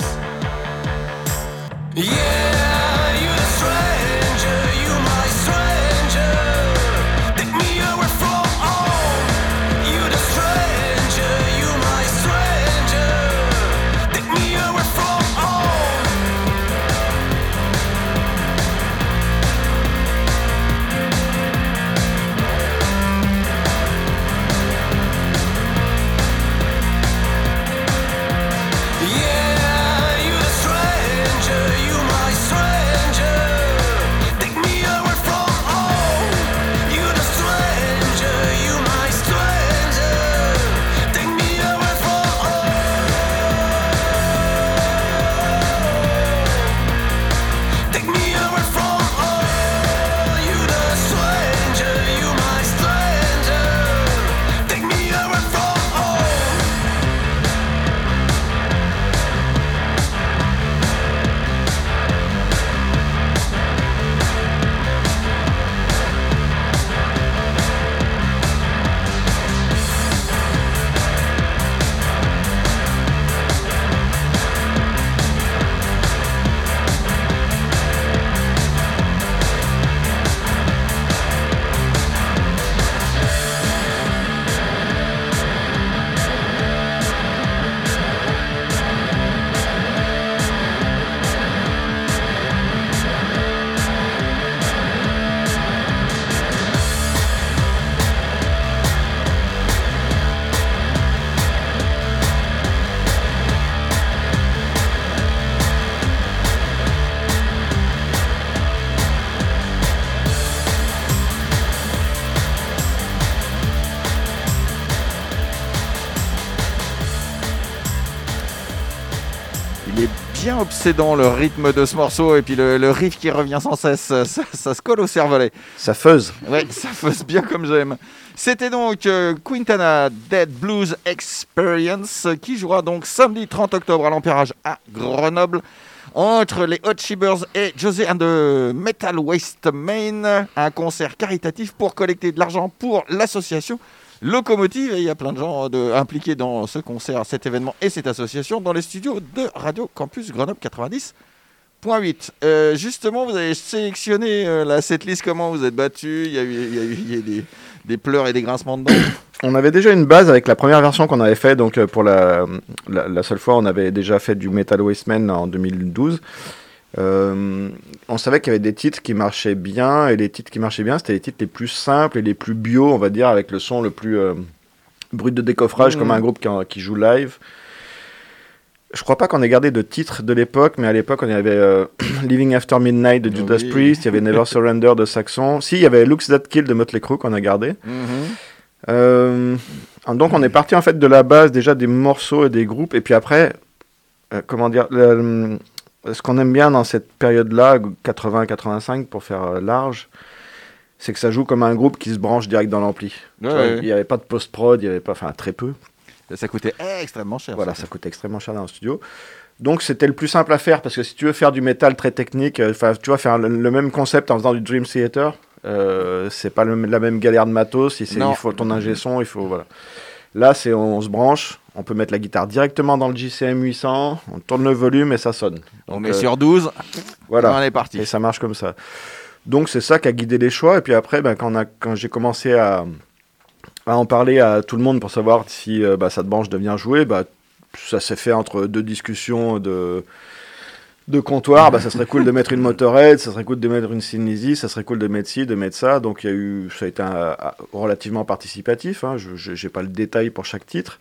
Yeah, you're a stranger, you my stranger. Take me away from home. You're the stranger, you my stranger. Take me away from home. Il est bien obsédant le rythme de ce morceau et puis le, le riff qui revient sans cesse, ça, ça, ça se colle au cervelet. Ça fuzz. Ouais, ça fuzz bien comme j'aime. C'était donc euh, Quintana Dead Blues Experience qui jouera donc samedi trente octobre à l'Empérage à Grenoble entre les Hot Shivers et José and the Metal Waste Man, un concert caritatif pour collecter de l'argent pour l'association Locomotive. Et il y a plein de gens de, impliqués dans ce concert, cet événement et cette association dans les studios de Radio Campus Grenoble quatre-vingt-dix point huit. Euh, justement, vous avez sélectionné euh, la setlist, comment vous êtes battus, il y a eu, il y a eu, il y a eu des, des pleurs et des grincements de dents. On avait déjà une base avec la première version qu'on avait fait, donc pour la, la, la seule fois on avait déjà fait du Metal Waste Man en deux mille douze. Euh, on savait qu'il y avait des titres qui marchaient bien, et les titres qui marchaient bien, c'était les titres les plus simples et les plus bio, on va dire, avec le son le plus euh, brut de décoffrage, mmh. comme un groupe qui, qui joue live. Je crois pas qu'on ait gardé de titres de l'époque, mais à l'époque on avait euh, Living After Midnight de Judas oui. Priest, il y avait Never Surrender de Saxon. Si, il y avait Looks That Kill de Motley Crue qu'on a gardé. Mmh. Euh, donc on est parti en fait de la base déjà des morceaux et des groupes, et puis après, euh, comment dire, le, ce qu'on aime bien dans cette période-là, quatre-vingts quatre-vingt-cinq pour faire euh, large, c'est que ça joue comme un groupe qui se branche direct dans l'ampli. Ouais, vois, ouais. Il n'y avait pas de post-prod, il y avait pas, enfin très peu. Ça coûtait extrêmement cher. Voilà, ça, ça coûtait extrêmement cher dans le studio. Donc c'était le plus simple à faire, parce que si tu veux faire du métal très technique, enfin euh, tu vois, faire le, le même concept en faisant du Dream Theater, euh, c'est pas le, la même galère de matos. Si c'est, il faut ton ingé son, il faut voilà. Là, c'est on, on se branche, on peut mettre la guitare directement dans le J C M huit cents, on tourne le volume et ça sonne. Donc, on met euh, sur douze, voilà, on est parti. Et ça marche comme ça. Donc c'est ça qui a guidé les choix. Et puis après, ben, quand, on a, quand j'ai commencé à à en parler à tout le monde pour savoir si euh, bah, cette branche devient jouer, bah, ça s'est fait entre deux discussions de, de comptoir. Bah, ça serait cool de mettre une Motorhead, ça serait cool de mettre une Thin Lizzy, ça serait cool de mettre ci, de mettre ça. Donc y a eu, ça a été un, un, relativement participatif. Hein. Je n'ai pas le détail pour chaque titre.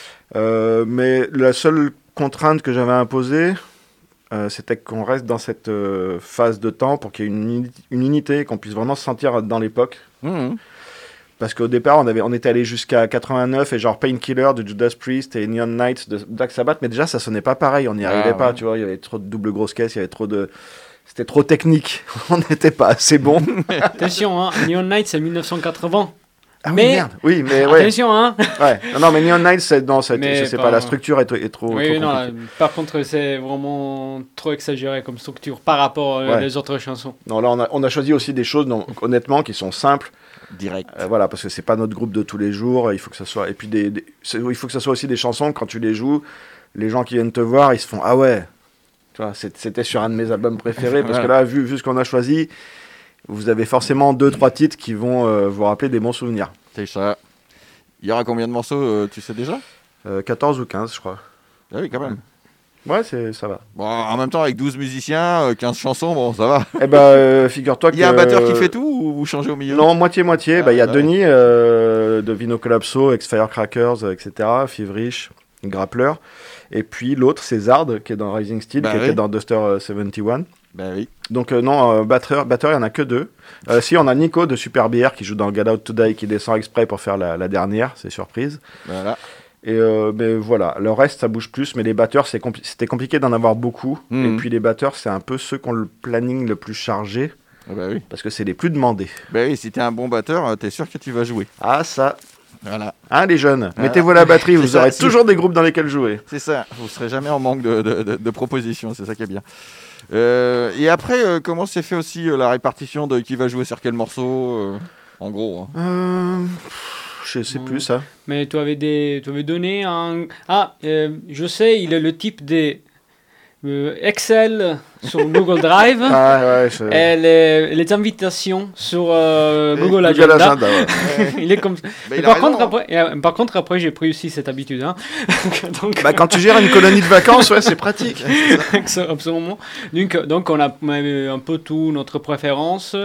Euh, mais la seule contrainte que j'avais imposée, euh, c'était qu'on reste dans cette euh, phase de temps pour qu'il y ait une, une unité, qu'on puisse vraiment se sentir dans l'époque. Mmh. Parce qu'au départ, on, avait, on était allé jusqu'à quatre-vingt-neuf et genre Painkiller de Judas Priest et Neon Nights de Black Sabbath, mais déjà ça sonnait pas pareil, on n'y arrivait ah, pas, ouais. Tu vois, il y avait trop de double grosse caisse, il y avait trop de... C'était trop technique, on n'était pas assez bon. Attention, hein, Neon Nights c'est dix-neuf cent quatre-vingts. Ah mais... oui, merde, oui, mais ouais. Attention, hein. Ouais. Non, non, mais Neon Nights, c'est, non, c'est, je sais pas, pas, la structure est, est trop, oui, trop non, compliquée. Là, par contre, c'est vraiment trop exagéré comme structure par rapport aux ouais. autres chansons. Non, là, on a, on a choisi aussi des choses, non, honnêtement, qui sont simples. Direct. Euh, voilà, parce que c'est pas notre groupe de tous les jours, il faut que ça soit... Et puis, des, des, il faut que ça soit aussi des chansons, quand tu les joues, les gens qui viennent te voir, ils se font « Ah ouais !» Tu vois, c'était sur un de mes albums préférés, parce que là, vu, vu ce qu'on a choisi, vous avez forcément deux, trois titres qui vont euh, vous rappeler des bons souvenirs. C'est ça. Il y aura combien de morceaux, euh, tu sais déjà euh, quatorze ou quinze, je crois. Ah oui, quand même. Ouais, c'est, ça va. Bon, en même temps, avec douze musiciens, euh, quinze chansons, bon, ça va. Eh ben, euh, figure-toi que... Il y a un batteur qui fait tout ou vous changez au milieu? Non, moitié-moitié. Il ah, bah, y a bah, Denis euh, de Vino Collapso, ex-Firecrackers, et cetera, Feverish, Grappler. Et puis l'autre, c'est Zard, qui est dans Rising Steel, bah, qui oui. était dans Duster euh, soixante et un. Bah oui. Donc euh, non, euh, batteur, batteur, il n'y en a que deux. Euh, si, on a Nico de Super B R qui joue dans Get Out Today, qui descend exprès pour faire la, la dernière, c'est surprise. Voilà. Et euh, mais voilà, le reste ça bouge plus, mais les batteurs c'est compli- c'était compliqué d'en avoir beaucoup. Mmh. Et puis les batteurs c'est un peu ceux qui ont le planning le plus chargé, ah bah oui. Parce que c'est les plus demandés. Bah oui, si t'es un bon batteur, t'es sûr que tu vas jouer. Ah ça, voilà. Hein les jeunes, voilà. Mettez-vous à la batterie, vous ça, aurez toujours c'est... des groupes dans lesquels jouer. C'est ça, vous serez jamais en manque de, de, de, de propositions, c'est ça qui est bien. Euh, et après, euh, comment s'est fait aussi euh, la répartition de qui va jouer sur quel morceau, euh, en gros hein. euh... Je sais plus ça. Mais tu avais, des, tu avais donné un... Ah, euh, je sais, il est le type des euh, Excel sur Google Drive ah, ouais, je... et les, les invitations sur euh, Google Agenda. Google Agenda ouais. Il est comme ça. Mais par, contre, après, euh, par contre, après, j'ai pris aussi cette habitude. Hein. donc, bah, quand tu gères une colonie de vacances, ouais, c'est pratique. Absolument. Donc, donc, on a un peu tout notre préférence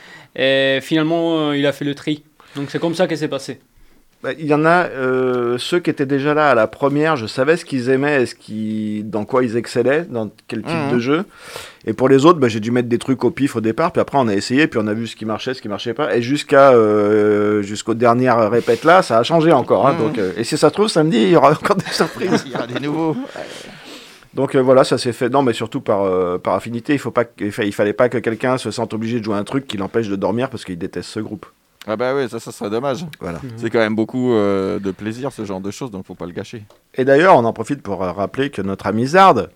et finalement, il a fait le tri. Donc, c'est comme ça que c'est passé. Il y en a euh, ceux qui étaient déjà là à la première, je savais ce qu'ils aimaient et ce qui, dans quoi ils excellaient, dans quel type mmh. de jeu. Et pour les autres, bah, j'ai dû mettre des trucs au pif au départ, puis après on a essayé, puis on a vu ce qui marchait, ce qui marchait pas. Et jusqu'à euh, jusqu'aux dernières répètes là, ça a changé encore. Hein, mmh. donc, euh, et si ça se trouve, samedi, il y aura encore des surprises. Il y aura des nouveaux. Donc euh, voilà, ça s'est fait. Non, mais surtout par, euh, par affinité. Il faut pas, que- il fa- il fallait pas que quelqu'un se sente obligé de jouer un truc qui l'empêche de dormir parce qu'il déteste ce groupe. Ah bah oui, ça, ça serait dommage. Voilà. C'est quand même beaucoup euh, de plaisir, ce genre de choses, donc faut pas le gâcher. Et d'ailleurs, on en profite pour euh, rappeler que notre ami Zard,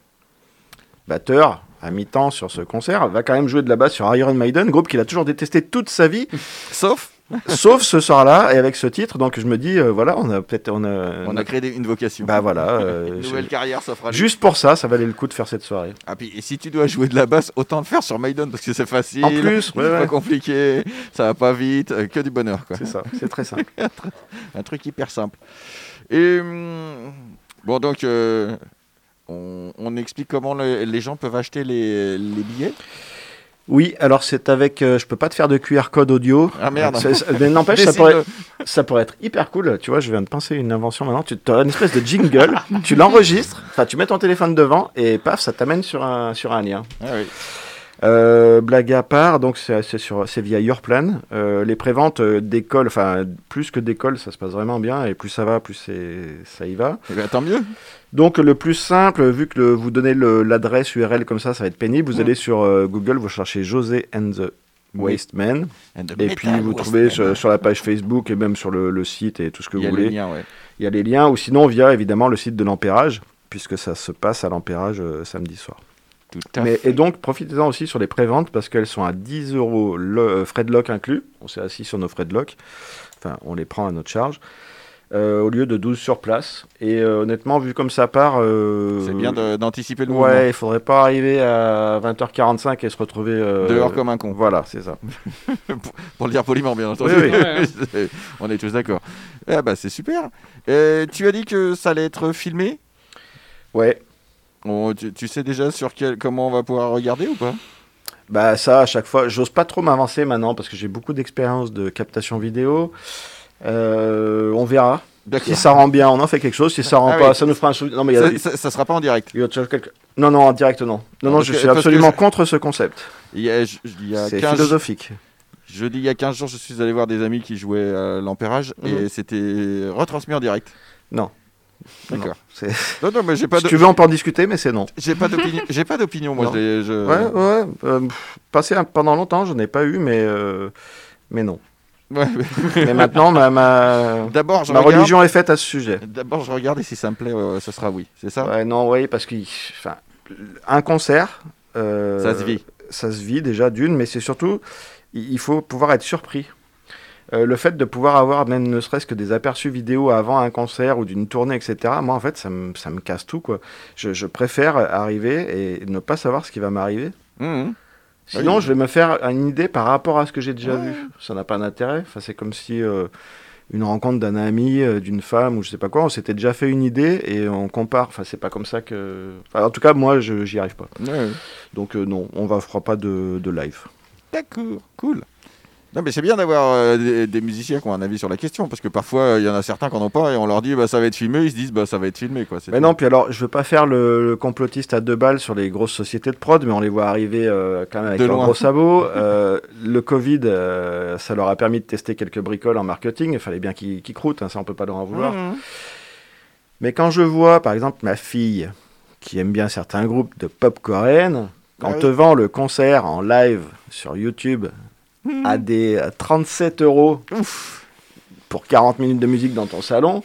batteur à mi-temps sur ce concert, va quand même jouer de la basse sur Iron Maiden, groupe qu'il a toujours détesté toute sa vie, Sauf, sauf ce soir-là et avec ce titre. Donc je me dis, euh, voilà, on a peut-être, on a, on a créé des- une vocation. bah voilà, euh, Une nouvelle je- carrière s'offre à lui. juste pour ça, ça valait le coup de faire cette soirée. Ah, puis, et si tu dois jouer de la basse, autant le faire sur Maiden, parce que c'est facile. En plus, ouais, c'est pas ouais. compliqué, ça va pas vite, euh, que du bonheur, quoi. C'est ça, c'est très simple. Un truc hyper simple. Et hum, bon, donc, euh, on, on explique comment le- les gens peuvent acheter les, les billets. Oui, alors c'est avec, euh, je peux pas te faire de Q R code audio. Ah merde. C'est- c'est- mais n'empêche, ça Dessine-le. pourrait, ça pourrait être hyper cool. Tu vois, je viens de penser une invention maintenant. Tu as une espèce de jingle, tu l'enregistres, enfin tu mets ton téléphone devant et paf, ça t'amène sur un, sur un lien. Ah oui. Euh, blague à part, donc c'est c'est sur- c'est via Yourplan. Euh, les préventes euh, décollent, enfin plus que décollent, ça se passe vraiment bien et plus ça va, plus c'est- ça y va. Eh ben, tant mieux. Donc le plus simple, vu que le- vous donnez le- l'adresse U R L comme ça, ça va être pénible. Vous Ouais. allez sur euh, Google, vous cherchez José and the Oui. Waste Man. And the Et Metal puis vous Waste trouvez Man. sur, sur la page Facebook et même sur le, le site et tout ce que Il y a vous les voulez. liens, ouais. Il y a les liens, ou sinon via évidemment le site de l'Ampérage, puisque ça se passe à l'Ampérage euh, samedi soir. Tout à Mais, fait. et donc profitez-en aussi sur les préventes parce qu'elles sont à dix euros, le, euh, frais de loc inclus. On s'est assis sur nos frais de loc. Enfin, on les prend à notre charge. Euh, au lieu de douze sur place. Et euh, honnêtement, vu comme ça part. euh, C'est bien de- d'anticiper le mouvement. Ouais, il faudrait pas arriver à vingt heures quarante-cinq et se retrouver. euh, Dehors comme un con. Voilà, c'est ça. pour, pour le dire poliment, bien entendu. Oui, oui. On est tous d'accord. Eh bah, c'est super. Euh, tu as dit que ça allait être filmé. Ouais. On- tu, tu sais déjà sur quel, comment on va pouvoir regarder ou pas? Bah ça, à chaque fois, j'ose pas trop m'avancer maintenant parce que j'ai beaucoup d'expérience de captation vidéo. Euh, on verra. Si ça rend bien, on en fait quelque chose. Si ça rend Ah pas, oui. ça nous fera un souvenir. Non, mais il y a- ça, ça, ça sera pas en direct. il y a autre chose, quelque- Non, non, en direct, non. Non, non, parce je que- suis parce que absolument je- contre ce concept. Il y a, je- il y a C'est quinze philosophique. Je dis il y a quinze jours, je suis allé voir des amis qui jouaient à l'Ampérage Mhm. et c'était retransmis en direct. Non. D'accord. Non, c'est- Non, non, mais j'ai pas Si de. tu veux, on peut en discuter, mais c'est non. J'ai pas d'opinion. J'ai pas d'opinion, moi. Non. je l'ai- je- Ouais, ouais. euh, pff, passé un- pendant longtemps, je n'ai pas eu, mais, euh, mais non. Ouais, mais- Mais maintenant, ma, ma, D'abord, je ma regarde. religion est faite à ce sujet. D'abord, je regarde et si ça me plaît, euh, ce sera oui. C'est ça. Ouais, non, oui, parce que enfin, un concert, euh, Ça se vit. Ça se vit déjà d'une, mais c'est surtout, il il faut pouvoir être surpris. Euh, le fait de pouvoir avoir même ne serait-ce que des aperçus vidéo avant un concert ou d'une tournée, et cetera, moi, en fait, ça me, ça me casse tout, quoi. Je, je préfère arriver et ne pas savoir ce qui va m'arriver. Mhm. Sinon, Oui. je vais me faire une idée par rapport à ce que j'ai déjà Ouais. vu. Ça n'a pas d'intérêt. Enfin, c'est comme si euh, une rencontre d'un ami, euh, d'une femme ou je sais pas quoi, on s'était déjà fait une idée et on compare. Enfin, c'est pas comme ça que. Enfin, en tout cas, moi, je j'y arrive pas. Ouais, ouais. Donc euh, non, on va fera pas de, de live. D'accord, cool. Non, mais c'est bien d'avoir euh, des, des musiciens qui ont un avis sur la question, parce que parfois il y en a certains qui n'en ont pas et on leur dit bah ça va être filmé, ils se disent bah ça va être filmé quoi. c'est Mais tout. non, puis alors, je veux pas faire le, le complotiste à deux balles sur les grosses sociétés de prod, mais on les voit arriver euh, quand même avec De leurs loin. gros sabots. Euh, le Covid, euh, ça leur a permis de tester quelques bricoles en marketing. Il fallait bien qu'ils qu'ils croûtent, hein, ça on peut pas leur en vouloir. Mhm. Mais quand je vois, par exemple, ma fille, qui aime bien certains groupes de pop coréenne, quand Ah on oui. te vend le concert en live sur YouTube à des à trente-sept euros pour quarante minutes de musique dans ton salon,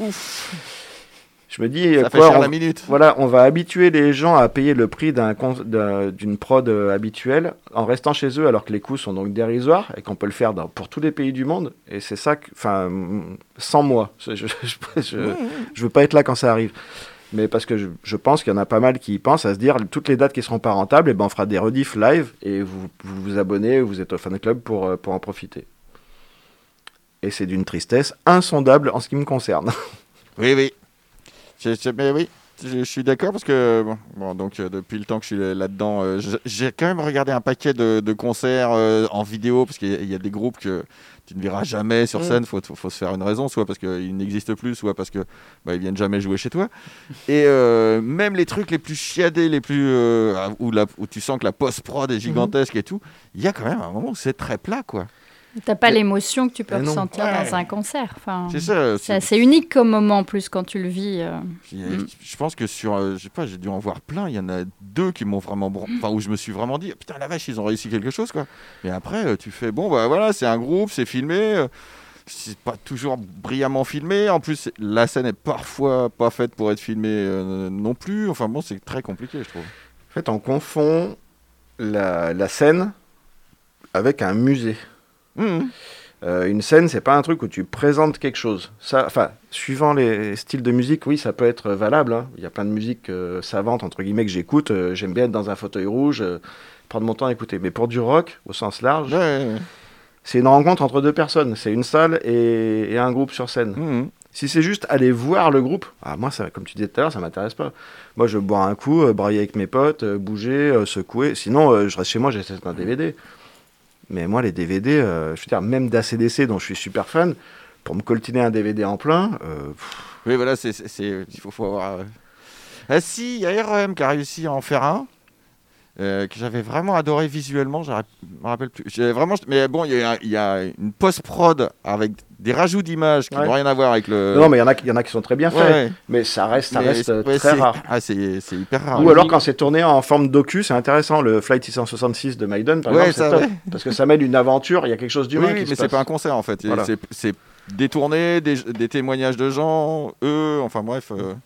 je me dis, Ça euh, fait quoi, cher on, la minute. voilà, on va habituer les gens à payer le prix d'un con- d'un- d'une prod euh, habituelle en restant chez eux alors que les coûts sont donc dérisoires et qu'on peut le faire dans- pour tous les pays du monde. Et c'est ça, que- enfin, mm, sans moi, je, je, je, je, je veux pas être là quand ça arrive. Mais parce que je, je pense qu'il y en a pas mal qui y pensent à se dire toutes les dates qui seront pas rentables, et ben on fera des rediffs live et vous vous, vous abonnez, vous êtes au fan club pour, euh, pour en profiter. Et c'est d'une tristesse insondable en ce qui me concerne. Oui, oui. Je, je- mais oui, je, je suis d'accord parce que bon, bon, donc euh, depuis le temps que je suis là-dedans, euh, je- j'ai quand même regardé un paquet de, de concerts euh, en vidéo parce qu'il y, a- il y a des groupes que tu ne verras jamais sur Mm. scène. Faut, faut, faut se faire une raison, soit parce qu'ils n'existent plus, soit parce que bah, ils viennent jamais jouer chez toi. Et euh, même les trucs les plus chiadés, les plus euh, où, la- où tu sens que la post prod est gigantesque et tout, il y a quand même un moment où c'est très plat, quoi. T'as pas Mais- l'émotion que tu peux Mais non. ressentir Ouais. dans un concert. Enfin, C'est ça. c'est assez unique comme moment en plus quand tu le vis. euh. Puis, euh, Mm. Je pense que sur, euh, je sais pas, j'ai dû en voir plein. Il y en a deux qui m'ont vraiment, bron- enfin où je me suis vraiment dit, putain la vache, ils ont réussi quelque chose quoi. Et après, euh, tu fais, bon bah voilà, c'est un groupe, c'est filmé, euh, c'est pas toujours brillamment filmé. En plus, c'est- la scène est parfois pas faite pour être filmée euh, non plus. Enfin bon, c'est très compliqué, je trouve. En fait, on confond la, la scène avec un musée. Mhm. Euh, une scène, c'est pas un truc où tu présentes quelque chose. Ça, enfin, suivant les styles de musique, oui, ça peut être valable. Hein. Il y a plein de musiques euh, savantes entre guillemets que j'écoute. Euh, j'aime bien être dans un fauteuil rouge, euh, prendre mon temps à écouter. Mais pour du rock, au sens large, Ouais, ouais, ouais. c'est une rencontre entre deux personnes. C'est une salle et, et un groupe sur scène. Mhm. Si c'est juste aller voir le groupe, ah, moi, ça, comme tu disais tout à l'heure, ça m'intéresse pas. Moi, je bois un coup, euh, brailler avec mes potes, euh, bouger, euh, secouer. Sinon, euh, je reste chez moi, j'achète un D V D. Mais moi, les D V D, euh, je veux dire, même d'A C D C, dont je suis super fan, pour me coltiner un D V D en plein, euh, pff, Oui, voilà, c'est, c'est, c'est- il faut, faut avoir. euh. Ah si, il y a R E M qui a réussi à en faire un. euh, que j'avais vraiment adoré visuellement, je me rappelle plus. J'avais vraiment, mais bon, il y, a un- il y a une post-prod avec des rajouts d'images qui Ouais. n'ont rien à voir avec le. non, mais il y en a, il y en a qui sont très bien Ouais, faits. ouais. Mais ça reste, ça Mais reste c'est- euh, ouais, très c'est- rare. Ah, c'est, c'est hyper rare. Ou alors quand c'est tourné en forme docu, c'est intéressant. Le Flight six cent soixante-six de Maiden, par Ouais, exemple, ça, c'est top. ouais. Parce que ça mêle une aventure, il y a quelque chose Oui, d'humain oui, qui mais se c'est passe. pas un concert en fait. Et Voilà. C'est, c'est détourné, des, des témoignages de gens, eux, enfin bref, euh,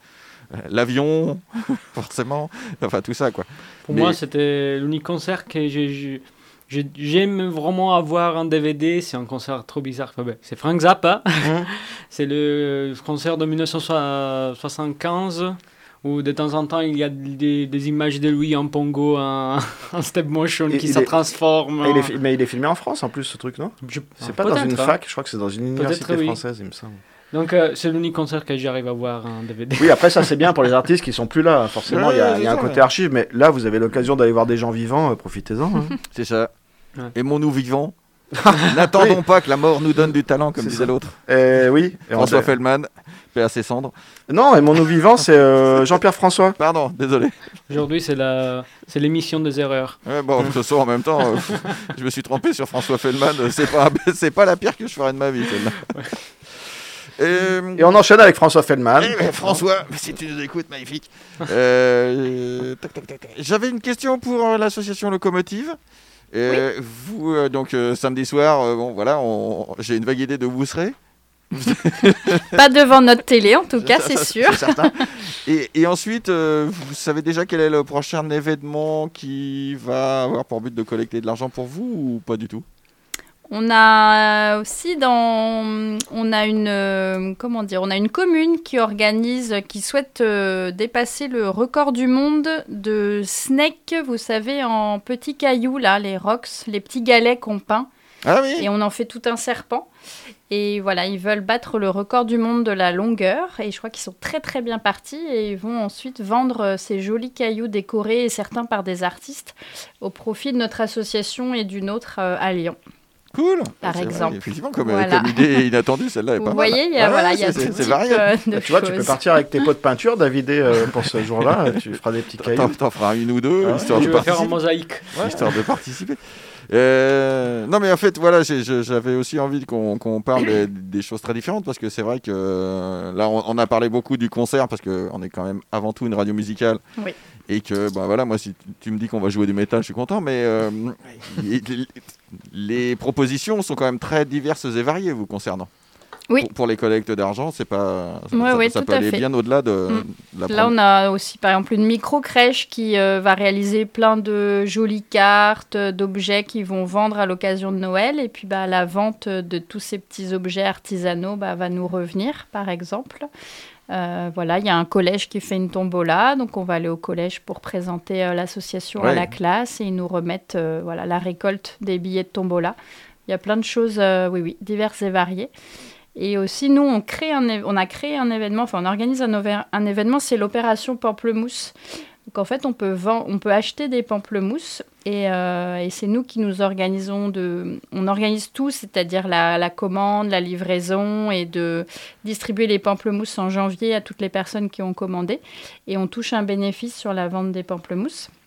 l'avion, forcément, enfin tout ça quoi. Pour Mais- moi, c'était l'unique concert que j'ai- j'ai- j'ai- j'aime vraiment avoir en D V D. C'est un concert trop bizarre. Enfin, ben, c'est Frank Zappa. C'est le concert de mille neuf cent soixante-quinze où de temps en temps il y a des, des images de lui en pongo, en, en step motion Et qui il se est- transforme. Et il est en- fi- mais il est filmé en France en plus, ce truc, non Je- C'est ah, pas dans peut-être, une hein. fac, je crois que c'est dans une université Peut-être, oui. française, il me semble. Donc euh, c'est l'unique concert que j'arrive à voir en D V D. Oui, après ça c'est bien pour les artistes qui sont plus là. Forcément, il y a, Ouais, il y a un c'est ça, côté ouais. archive, mais là vous avez l'occasion d'aller voir des gens vivants, euh, profitez-en. hein. C'est ça. Ouais. Aimons-nous vivants. N'attendons pas que la mort nous donne du talent, comme C'est disait ça. l'autre. Euh, oui. Et on François a- Feldman, paix à ses cendres. Non, et mon nous vivant, c'est euh, Jean-Pierre François. Pardon, désolé. Aujourd'hui c'est la c'est l'émission des erreurs. Ouais, bon, ce soir en même temps, euh, je me suis trompé sur François Feldman. euh, C'est pas, c'est pas la pire que je ferais de ma vie, celle-là. Euh, Et on enchaîne avec François Feldman. eh ben, François, si tu nous écoutes, magnifique. Euh, tac, tac, tac, tac. J'avais une question pour euh, l'association Locomotive. Euh, Vous, euh, donc euh, samedi soir, euh, bon voilà, on- j'ai une vague idée de où vous serez. Pas devant notre télé, en tout cas, Ça, c'est ça, sûr. certain. Et, et ensuite, euh, vous savez déjà quel est le prochain événement qui va avoir pour but de collecter de l'argent pour vous ou pas du tout? On a aussi dans, on a une, euh, comment dire, on a une commune qui organise, qui souhaite euh, dépasser le record du monde de snake, vous savez, en petits cailloux là, les rocks, les petits galets qu'on peint. Ah oui. Et on en fait tout un serpent. Et voilà, ils veulent battre le record du monde de la longueur. Et je crois qu'ils sont très très bien partis. Et ils vont ensuite vendre euh, ces jolis cailloux décorés, et certains par des artistes, au profit de notre association et d'une autre euh, à Lyon. Cool. Par C'est vrai, exemple. effectivement, comme, Voilà. comme idée inattendue, celle-là est Vous pas mal. voyez, il y a, Ouais, voilà, il y a c'est- tout c'est type varié. euh, de Bah, tu vois, tu peux choses. partir avec tes pots de peinture, David, euh, pour ce jour-là. Tu feras des petits T'en, cailloux. t'en feras une ou deux, Ah ouais. histoire, Je de vais faire en participer, mosaïque. histoire de participer. Euh, non mais en fait voilà, j'ai- je- j'avais aussi envie qu'on qu'on parle des, des choses très différentes parce que c'est vrai que euh, là on, on a parlé beaucoup du concert parce qu'on est quand même avant tout une radio musicale. Oui. Et que bah voilà, moi si tu, tu me dis qu'on va jouer du métal, je suis content, mais euh, les, les propositions sont quand même très diverses et variées vous concernant. Oui. Pour, pour les collectes d'argent, c'est pas Ouais, ça, ouais, ça tout peut à aller fait. bien au-delà de, Mm. de la Là, prom- on a aussi, par exemple, une micro-crèche qui euh, va réaliser plein de jolies cartes, euh, d'objets qu'ils vont vendre à l'occasion de Noël. Et puis, bah, la vente de tous ces petits objets artisanaux bah, va nous revenir, par exemple. Euh, voilà, il y a un collège qui fait une tombola. Donc, on va aller au collège pour présenter euh, l'association à Ouais. la classe. Et ils nous remettent euh, voilà, la récolte des billets de tombola. Il y a plein de choses, euh, oui, oui, diverses et variées. Et aussi, nous, on, crée un éve- on a créé un événement, enfin, on organise un, over- un événement, c'est l'opération Pamplemousse. Donc, en fait, on peut, vend- on peut acheter des pamplemousses et, euh, et c'est nous qui nous organisons de... On organise tout, c'est-à-dire la, la commande, la livraison et de distribuer les pamplemousses en janvier à toutes les personnes qui ont commandé. Et on touche un bénéfice sur la vente des pamplemousses.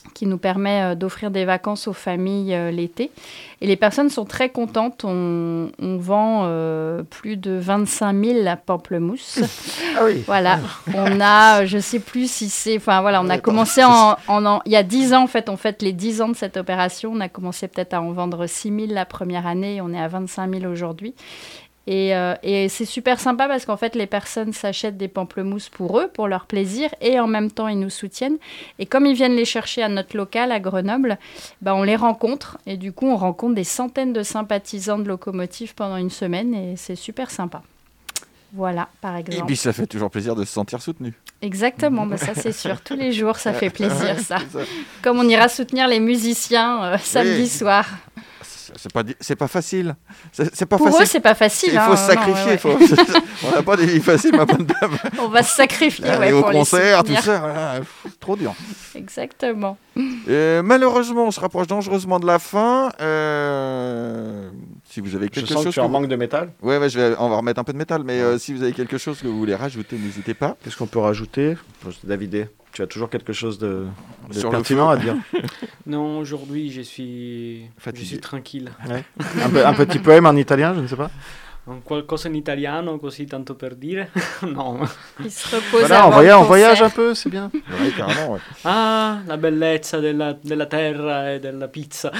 qui nous permet euh, d'offrir des vacances aux familles euh, l'été. Et les personnes sont très contentes. On, on vend euh, plus de vingt-cinq mille pamplemousses. Ah oui. Voilà. On a, je ne sais plus si c'est... Enfin, voilà, on a commencé en, en, en... Il y a dix ans, en fait, on fête les dix ans de cette opération. On a commencé peut-être à en vendre six mille la première année. On est à vingt-cinq mille aujourd'hui. Et, euh, et c'est super sympa parce qu'en fait, les personnes s'achètent des pamplemousses pour eux, pour leur plaisir, et en même temps, ils nous soutiennent. Et comme ils viennent les chercher à notre local, à Grenoble, bah, on les rencontre. Et du coup, on rencontre des centaines de sympathisants de Locomotive pendant une semaine, et c'est super sympa. Voilà, par exemple. Et puis, ça fait toujours plaisir de se sentir soutenu. Exactement, bah ça c'est sûr. Tous les jours, ça fait plaisir, ça. ça. Comme on ira soutenir les musiciens euh, samedi oui. soir. C'est pas, c'est pas facile. C'est, c'est pas Pour facile. eux, c'est pas facile. Il hein, faut se sacrifier. non, ouais, faut... On n'a pas des vies faciles, ma bonne dame. On va se sacrifier. Aller ouais, au pour concert, les tout ça, voilà. Trop dur. Exactement. Euh, malheureusement, on se rapproche dangereusement de la fin. Euh... Si vous avez quelque je sens chose. Que tu as un manque de métal. Ouais, ouais, je vais... on va remettre un peu de métal. Mais euh, si vous avez quelque chose que vous voulez rajouter, n'hésitez pas. Qu'est-ce qu'on peut rajouter, David? Tu as toujours quelque chose de, de pertinent à dire? Non, aujourd'hui, je suis, Fatigué. je suis tranquille. Ouais. Un, peu, un petit poème en italien, je ne sais pas. Un qualcosa in italiano, così tanto per dire. Non. Il se repose voilà, avant on voyage, le on voyage un peu, c'est bien. Ouais, carrément, ouais. Ah, la bellezza della, della terra e della pizza.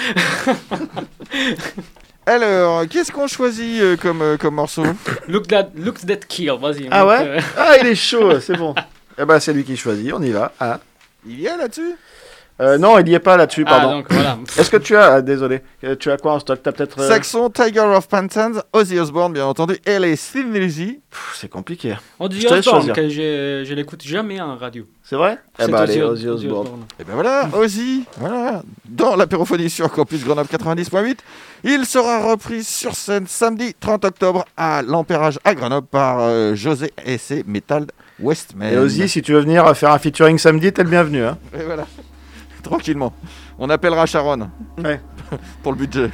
Alors, qu'est-ce qu'on choisit euh, comme, euh, comme morceau? Look that, look that kill, vas-y. Ah ouais euh... Ah, il est chaud, c'est bon. Eh ben, c'est lui qui choisit, on y va. Ah. Il y est là-dessus euh, Non, il n'y est pas là-dessus, pardon. Ah, donc, voilà. Est-ce que tu as... Ah, désolé. Tu as quoi en stock? T'as peut-être... Euh... Saxon, Tiger of Penzance, Ozzy Osbourne, bien entendu, et les Synergy. C'est compliqué. Ozzy Osbourne, que je, je l'écoute jamais en radio. C'est vrai? Eh ben, allez, Ozzy Osbourne. Et ben voilà, Ozzy, voilà, dans l'apérophonie sur Campus Grenoble quatre-vingt-dix point huit. Il sera repris sur scène samedi trente octobre à l'Empérage à Grenoble par euh, José et ses Metal Westman. Et Ozzy, si tu veux venir faire un featuring samedi, t'es le bienvenu. Hein. Et voilà, tranquillement. On appellera Sharon. Ouais. Pour le budget.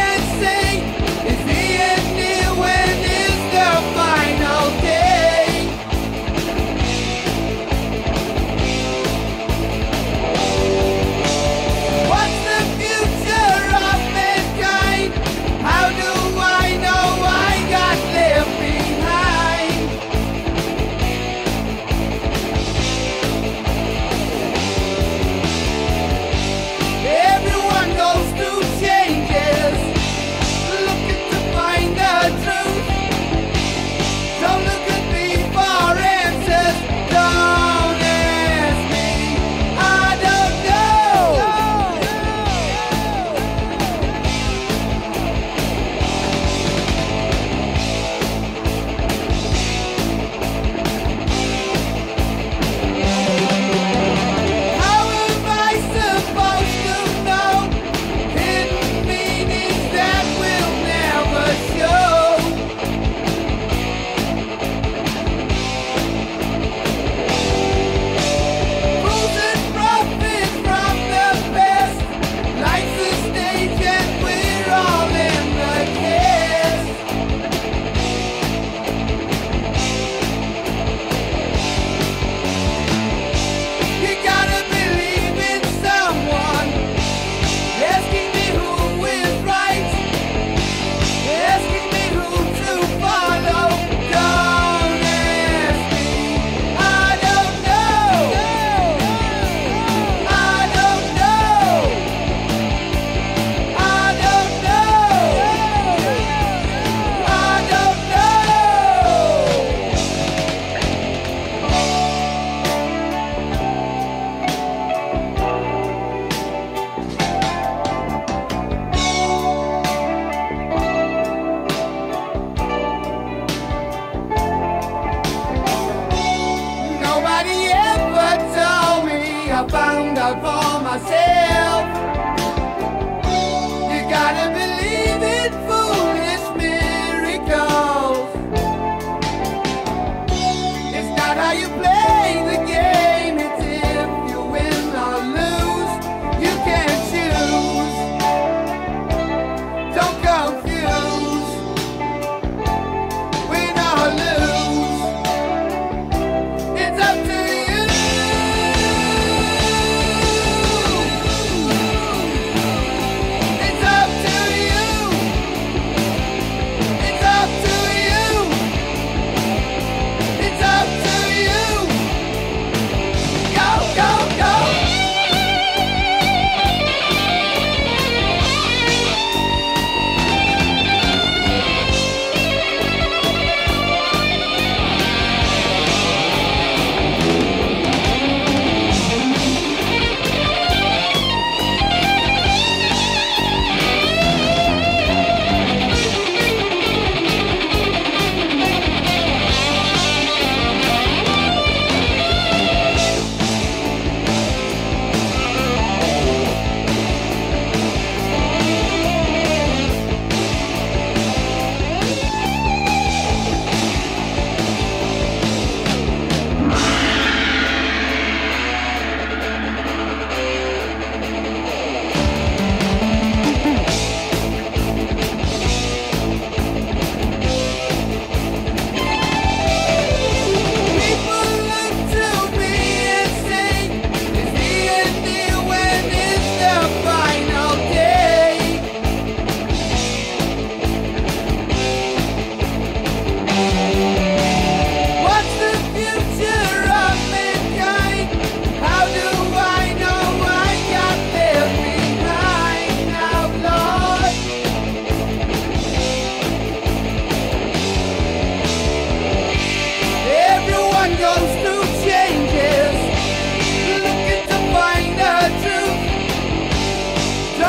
Is he in here when is the final day?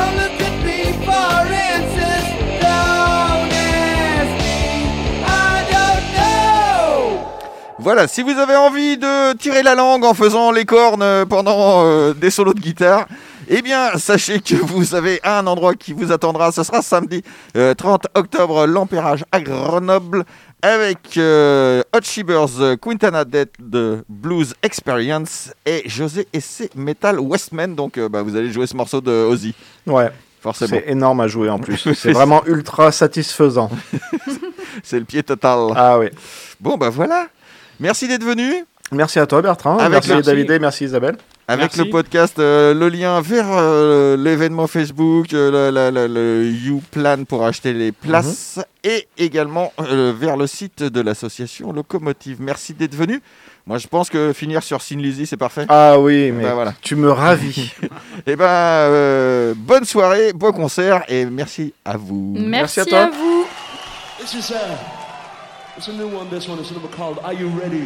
Don't look at me for answers. Don't ask me. I don't know. Voilà, si vous avez envie de tirer la langue en faisant les cornes pendant euh, des solos de guitare, eh bien, sachez que vous avez un endroit qui vous attendra. Ce sera samedi euh, trente octobre, l'Empérage à Grenoble, avec euh, Hot Shivers, Quintana Dead de Blues Experience et José et ses Metal Westman. Donc, euh, bah, vous allez jouer ce morceau de Ozzy. Ouais. Forcément. C'est énorme à jouer en plus. C'est vraiment ultra satisfaisant. C'est le pied total. Ah oui. Bon, bah voilà. Merci d'être venu. Merci à toi, Bertrand. Avec merci le... David et merci Isabelle. Avec Merci. le podcast, euh, le lien vers euh, l'événement Facebook, euh, le, le, le, le YouPlan pour acheter les places, mm-hmm. et également euh, vers le site de l'association Locomotive. Merci d'être venu. Moi, je pense que finir sur Sin Lizzy, c'est parfait. Ah oui, mais ben, voilà. Tu me ravis. Et ben, euh, bonne soirée, bon concert, et merci à vous. Merci, merci à toi. À vous. This is uh, it's a new one. This one is called Are You Ready?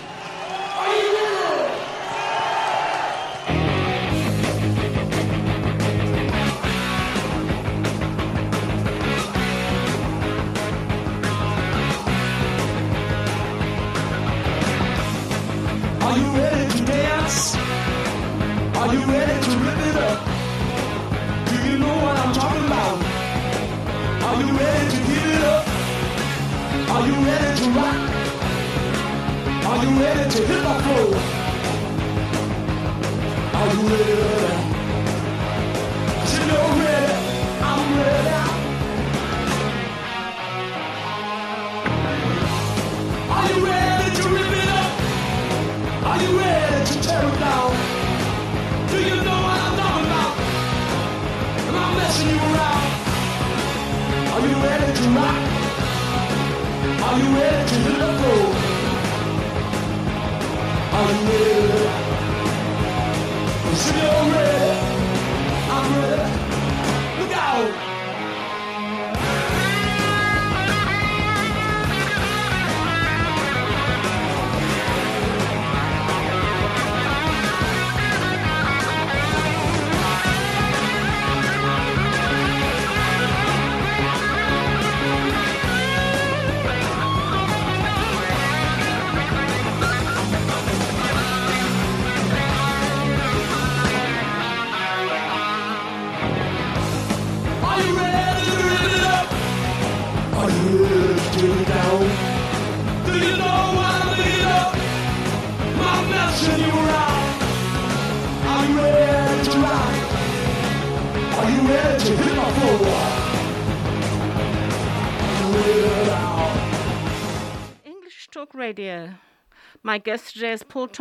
Are you ready to dance? Are you ready to rip it up? Do you know what I'm talking about? Are you ready to get it up? Are you ready to rock? Are you ready to hit the floor? Are you ready? I said you're ready, I'm ready. Are you ready to rip it up? Are you ready to tear it down? Do you know what I'm talking about? Am I messing you around? Are you ready to rock? Are you ready to hit the floor? Are you ready? If you're ready, I'm ready. Look out! English Talk Radio. My guest today is Paul Thompson.